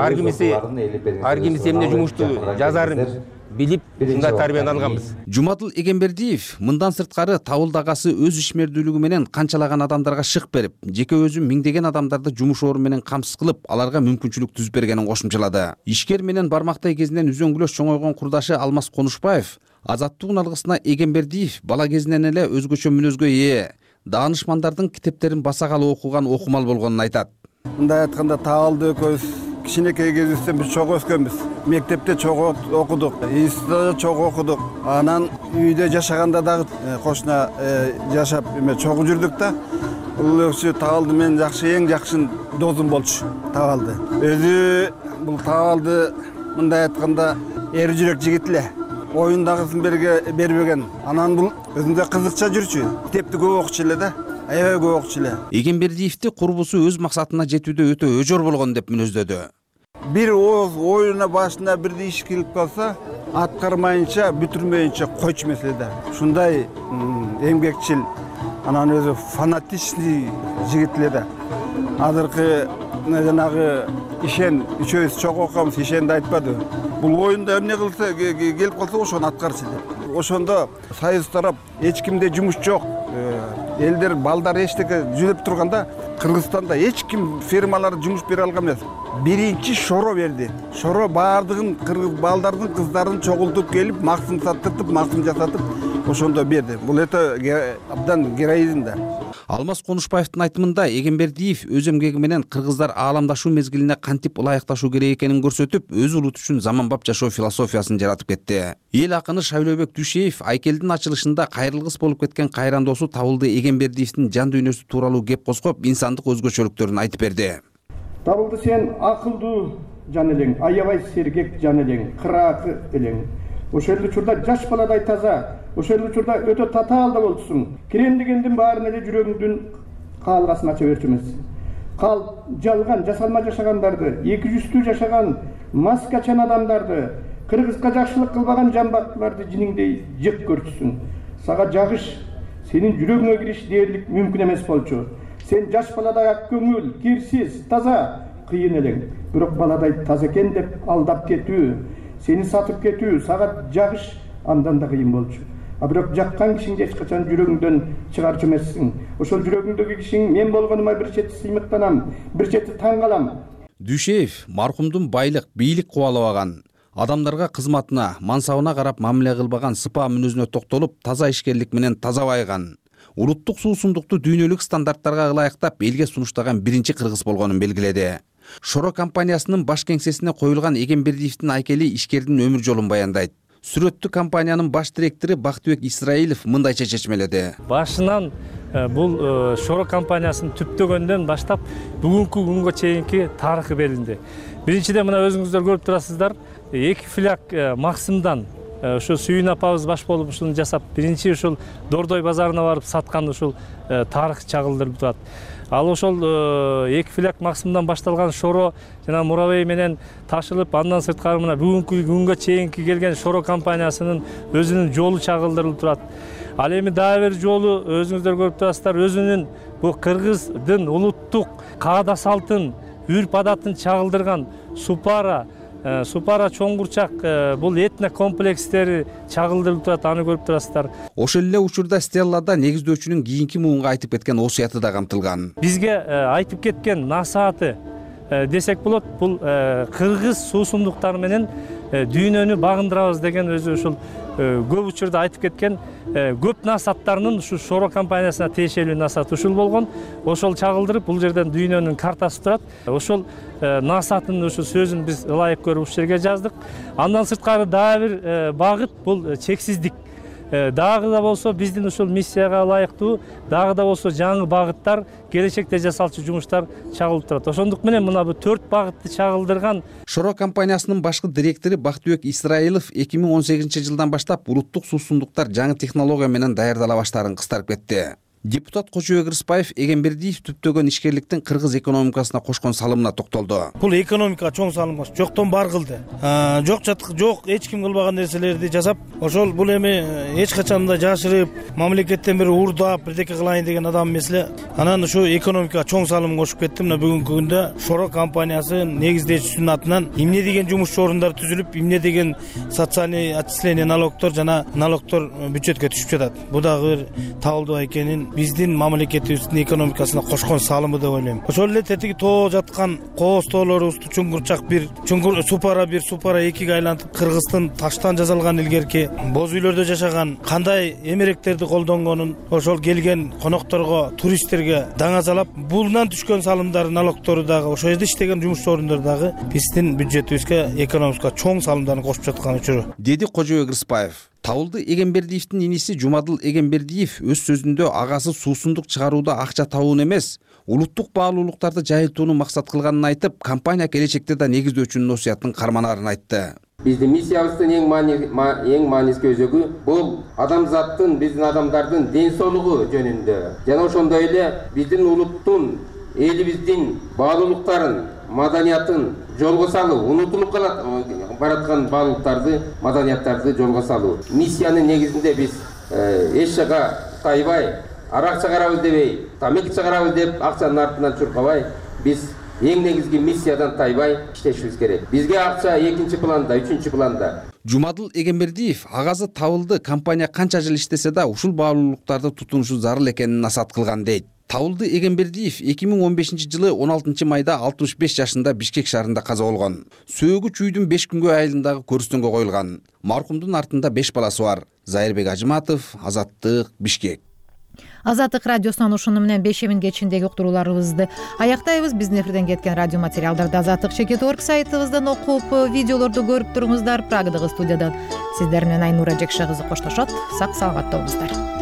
ар кимиси эмне жумушту жазарын билип, ушундай тарбияны алганбыз. Жумадыл Эгембердиев мындан сырткары Табылды агасы өз ишмердүүлүгү менен канчалаган адамдарга шык берип, жеке өзү миңдеген адамдарды жумуш орун менен камсыз кылып, аларга мүмкүнчүлүк түзүп бергенин кошумчалады. Ишкер менен бармактай кезинен үзөңгүлөш чоңойгон курдашы Алмаз Конушбаев азаттыктын алгысына Эгембердиев бала кезинен эле өзгөчө мүнөзгө ээ, даанышмандардын китептерин баса калып окуган окумал болгонун айтат. Мындай айтканда Табылды экөөбүз кичинекей кезибизден биз чогуу өскөнбүз. Мектепте чогуу окудук, институтта чогуу окудук. Анан үйдө жашаганда дагы кошуна жашап чогуу жүрдүк да. Бул киши Табылды менен эң жакшы досум болчу. Табылды. Өзү бул Табылды мындай айтканда эр жүрөк жигит эле. Оюндагысын бербеген. Анан бул өзүндө кызыкча жүрчү. Китепти көп окучу эле да. Аябай көп окучу эле. Эгембердиевди курбусу өз максатына жетүүдө өтө өжөр болгон деп мүнөздөдү. Бир оюна башына бирди иш келип калса, аткармайынча, бүтүрмөйүнчө койчу маселеде. Ушундай эмгекчил, анан өзү фанатичный жигит эле да. Азыркы жанагы ишен үчөөбүз чогуу окуябыз, ишенди айтпады. Бул оюнда эмне кылса келип калса ошону аткарчы деп. Ошондо союз тарап эч кимде жумуш жок. Элдер балдар эчтеке жүзүп турганда Кыргызстанда эч ким фирмалар жумуш бере алган эмес. Биринчи Шоро берди. Шоро баардыгын кыргыз балдардын, кыздарын чогултуп келип, максым саттыртып, максым жасатып ошондо берди. Бул абдан героизм да. Алмаз Конушбаевдин айтымында Эгембердиев өз эмгеги менен кыргыздар ааламдашуу мезгилине кантип ылайыкташуу керек экенин көрсөтүп, өз улут үчүн заманбап жашоо философиясын жаратып кетти. Эл акыны Шайлообек Дүйшеев Айкелдин ачылышында кайрылгыс болуп кеткен кайрандоосу Табылды Эгембердиевдин жан дүйнөсү тууралуу кеп козгоп, инсандык өзгөчөлүктөрүн айтып берди. Табылды, сен акылдуу жан элең, аябай сергек жан элең, кыраакы элең. Ошол учурда жаш баладай таза, ошол учурда өтө татаал да болчусуң. Кирем дегендин баарын эле жүрөгүңдүн каалгасын ача берчү эмес. Кал жалган, жасалма жашагандарды, 200 жашаган маскачан адамдарды, кыргызга жакшылык кылбаган жамбактыларды жиниңдей жек көрчүсүң. Сага жагыш, сенин жүрөгүңө кириш дээрлик мүмкүн эмес болчу. Сен жаш баладай ак көңүл, кирсиз, таза, кыйын элең. Бирок баладай таза экен деп алдап кетүү, сени сатып кетүү сага жагыш андан да кыйын болчу. А бирок жаккан кишиңди эч качан жүрөгүңдөн чыгарчу эмессиң. Ошол жүрөгүңдөгү кишиң мен болгонума бир чети сыймыктанам, бир чети таң калам. Дүйшеев маркумдун байлык, бийлик кубалабаган, адамдарга кызматына, мансабына карап мамиле кылбаган сыпаа мүнөзүнө токтолуп, таза ишкерлик менен таза байган, улуттук суусундукту дүйнөлүк стандарттарга ылайыктап элге сунуштаган биринчи кыргыз болгонун белгиледи. Шоро компаниясынын баш кеңсесине коюлган Эгембердиевдин айкели ишкердин өмүр жолун баяндайт. Сүрөттүү компаниянын баш директору Бактыбек Исраилов мындайча чечмеледи. Башынан бул Шоро компаниясын түптөгөндөн баштап бүгүнкү күнгө чейинки тарыхы берилди. Биринчиден мына өзүңүздөр көрүп турасыздар, 2 фляг Максымдан ошо Сүйүн апабыз баш болуп ушуну жасап, биринчи ушул Дордой базарына барып саткан ушул тарых чагылдырып турат. Ал ошол 2 фляг Максымдан башталган Шоро жана Муравей менен ташылып, андан сырткары мына бүгүнкү күнгө чейинки келген Шоро компаниясынын өзүнүн жолу чагылдырылып турат. Ал эми дагы бир жолу өзүңүздөр көрүп турасыздар, өзүнүн бул кыргыздын улуттук каада салтын, үрп адатын чагылдырган Супара чоңгурчак бул этно комплекстери чагылдырылып турат, аны көрүп турасыздар. Ошол эле учурда стеллада негиздөөчүнүн кийинки муунга айтып кеткен осуяты да камтылган. Бизге айтып кеткен насааты десек болот, бул кыргыз суусундуктары менен дүйнөнү багындырабыз деген өзү ушул көп учурда айтып кеткен көп насаттарынын ушу Шоро компаниясына тиешелүү насаат ушул болгон. Ошол чагылдырып, бул жерден дүйнөнүн картасы турат. Ошол насаатын ушу сөзүн биз ылайык көрүп ушул жерге жаздык. Андан сырткары дагы бир багыт бул чексиздик. Дагы да болсо биздин ушул миссияга ылайыктуу, дагы да болсо жаңы багыттар, келечекте жасалчу жумуштар чагылып турат. Ошондук менен мына бул 4 багытты чагылдырган Шоро компаниясынын башкы директору Бактыбек Исраилов 2018-жылдан баштап улуттук суусундуктар жаңы технология менен даярдала баштаарын кыстарып кетти. Депутат Кожобек Рыспаев Эгембердиев түптөгөн ишкерликтин кыргыз экономикасына кошкон салымына токтолду. Бул экономикага чоң салым кош, жоктон бар кылды. Жок эч ким кылбаган нерселерди жасап, ошол бул эми эч качан да жашырып, мамлекеттен бир урдап, бирдеке кылайын деген адам эмес эле. Анан ушу экономикага чоң салым кошуп кетти. Мына бүгүнкү күндө Шоро компаниясы негиздөөчүсүнүн атынан эмне деген жумуш орундар түзүлүп, эмне деген социальный отчисление налогтор жана налогтор бюджетке түшүп жатат. Бул дагы бир Табылды экенин биздин мамлекетибиздин экономикасына кошкон салымы деп ойлойм. Ошол эле тетиги тоо жаткан кооз тоолорубузду чуңгурчак бир, Супара 1, Супара 2ге айлантып, Кыргыздын таштан жасалган илгерки боз үйлөрдө жашаган кандай эмеректерди колдонгонун, ошол келген конокторго, туристтерге даңазалап, булдан түшкөн салымдар, налогтору дагы, ошол жерде иштеген жумуш орундар дагы биздин бюджетибизге, экономикага чоң салымдарды кошуп жаткан учуру, деди Кожобек Рыспаев. Табылды Эгембердиевдин иниси Жумадыл Эгембердиев өз сөзүндө агасы суусундук чыгарууда акча табуун эмес, улуттук баалуулуктарды жайылтууну максат кылганын айтып, компания келечекте да негиздөөчүнүн осуятын карманаарын айтты. Биздин миссиябыздын эң мааниски өзөгү бул адамзаттын, биздин адамдардын ден соолугу жөнүндө жана ошондой эле биздин улуттун, элибиздин баалуулуктарын, маданиятын жолго салуу, унутулуп бараткан баалуулуктарды, маданияттарды жолго салуу. Миссиянын негизинде биз эч жака тайбай, арак чыгарабыз дебей, тамеки чыгарабыз деп акчанын артынан чуркабай, биз эң негизги миссиядан тайбай иштешибиз керек. Бизге акча экинчи планда, үчүнчү планда. Жумадыл Эгембердиев агазы табылды, компания канча жыл иштесе да ушул баалуулуктарды тутунушу зарыл экенин насаат кылган дейт. Табылды Эгембердиев 2015 жылы 16 майда 65 жашында Бишкек шаарында каза болгон. Сөөгү чүйдүн 5 күнгө айылындагы көрүстөнгө коюлган. Маркумдун артында 5 баласы бар. Зайырбек Ажыматов, Азаттык, Бишкек. Азаттык радиосунан ушуну менен 5 кечиндеги уктурууларыбызды аяктайбыз. Биздин эфирден кеткен радио материалдарды azattik.org сайтыбыздан окуп, видеолорду көрүп туруңуздар. Прагадагы студиядан сиздер менен Айнура Жекше кызы коштошот. Сак саламатта болуңуздар.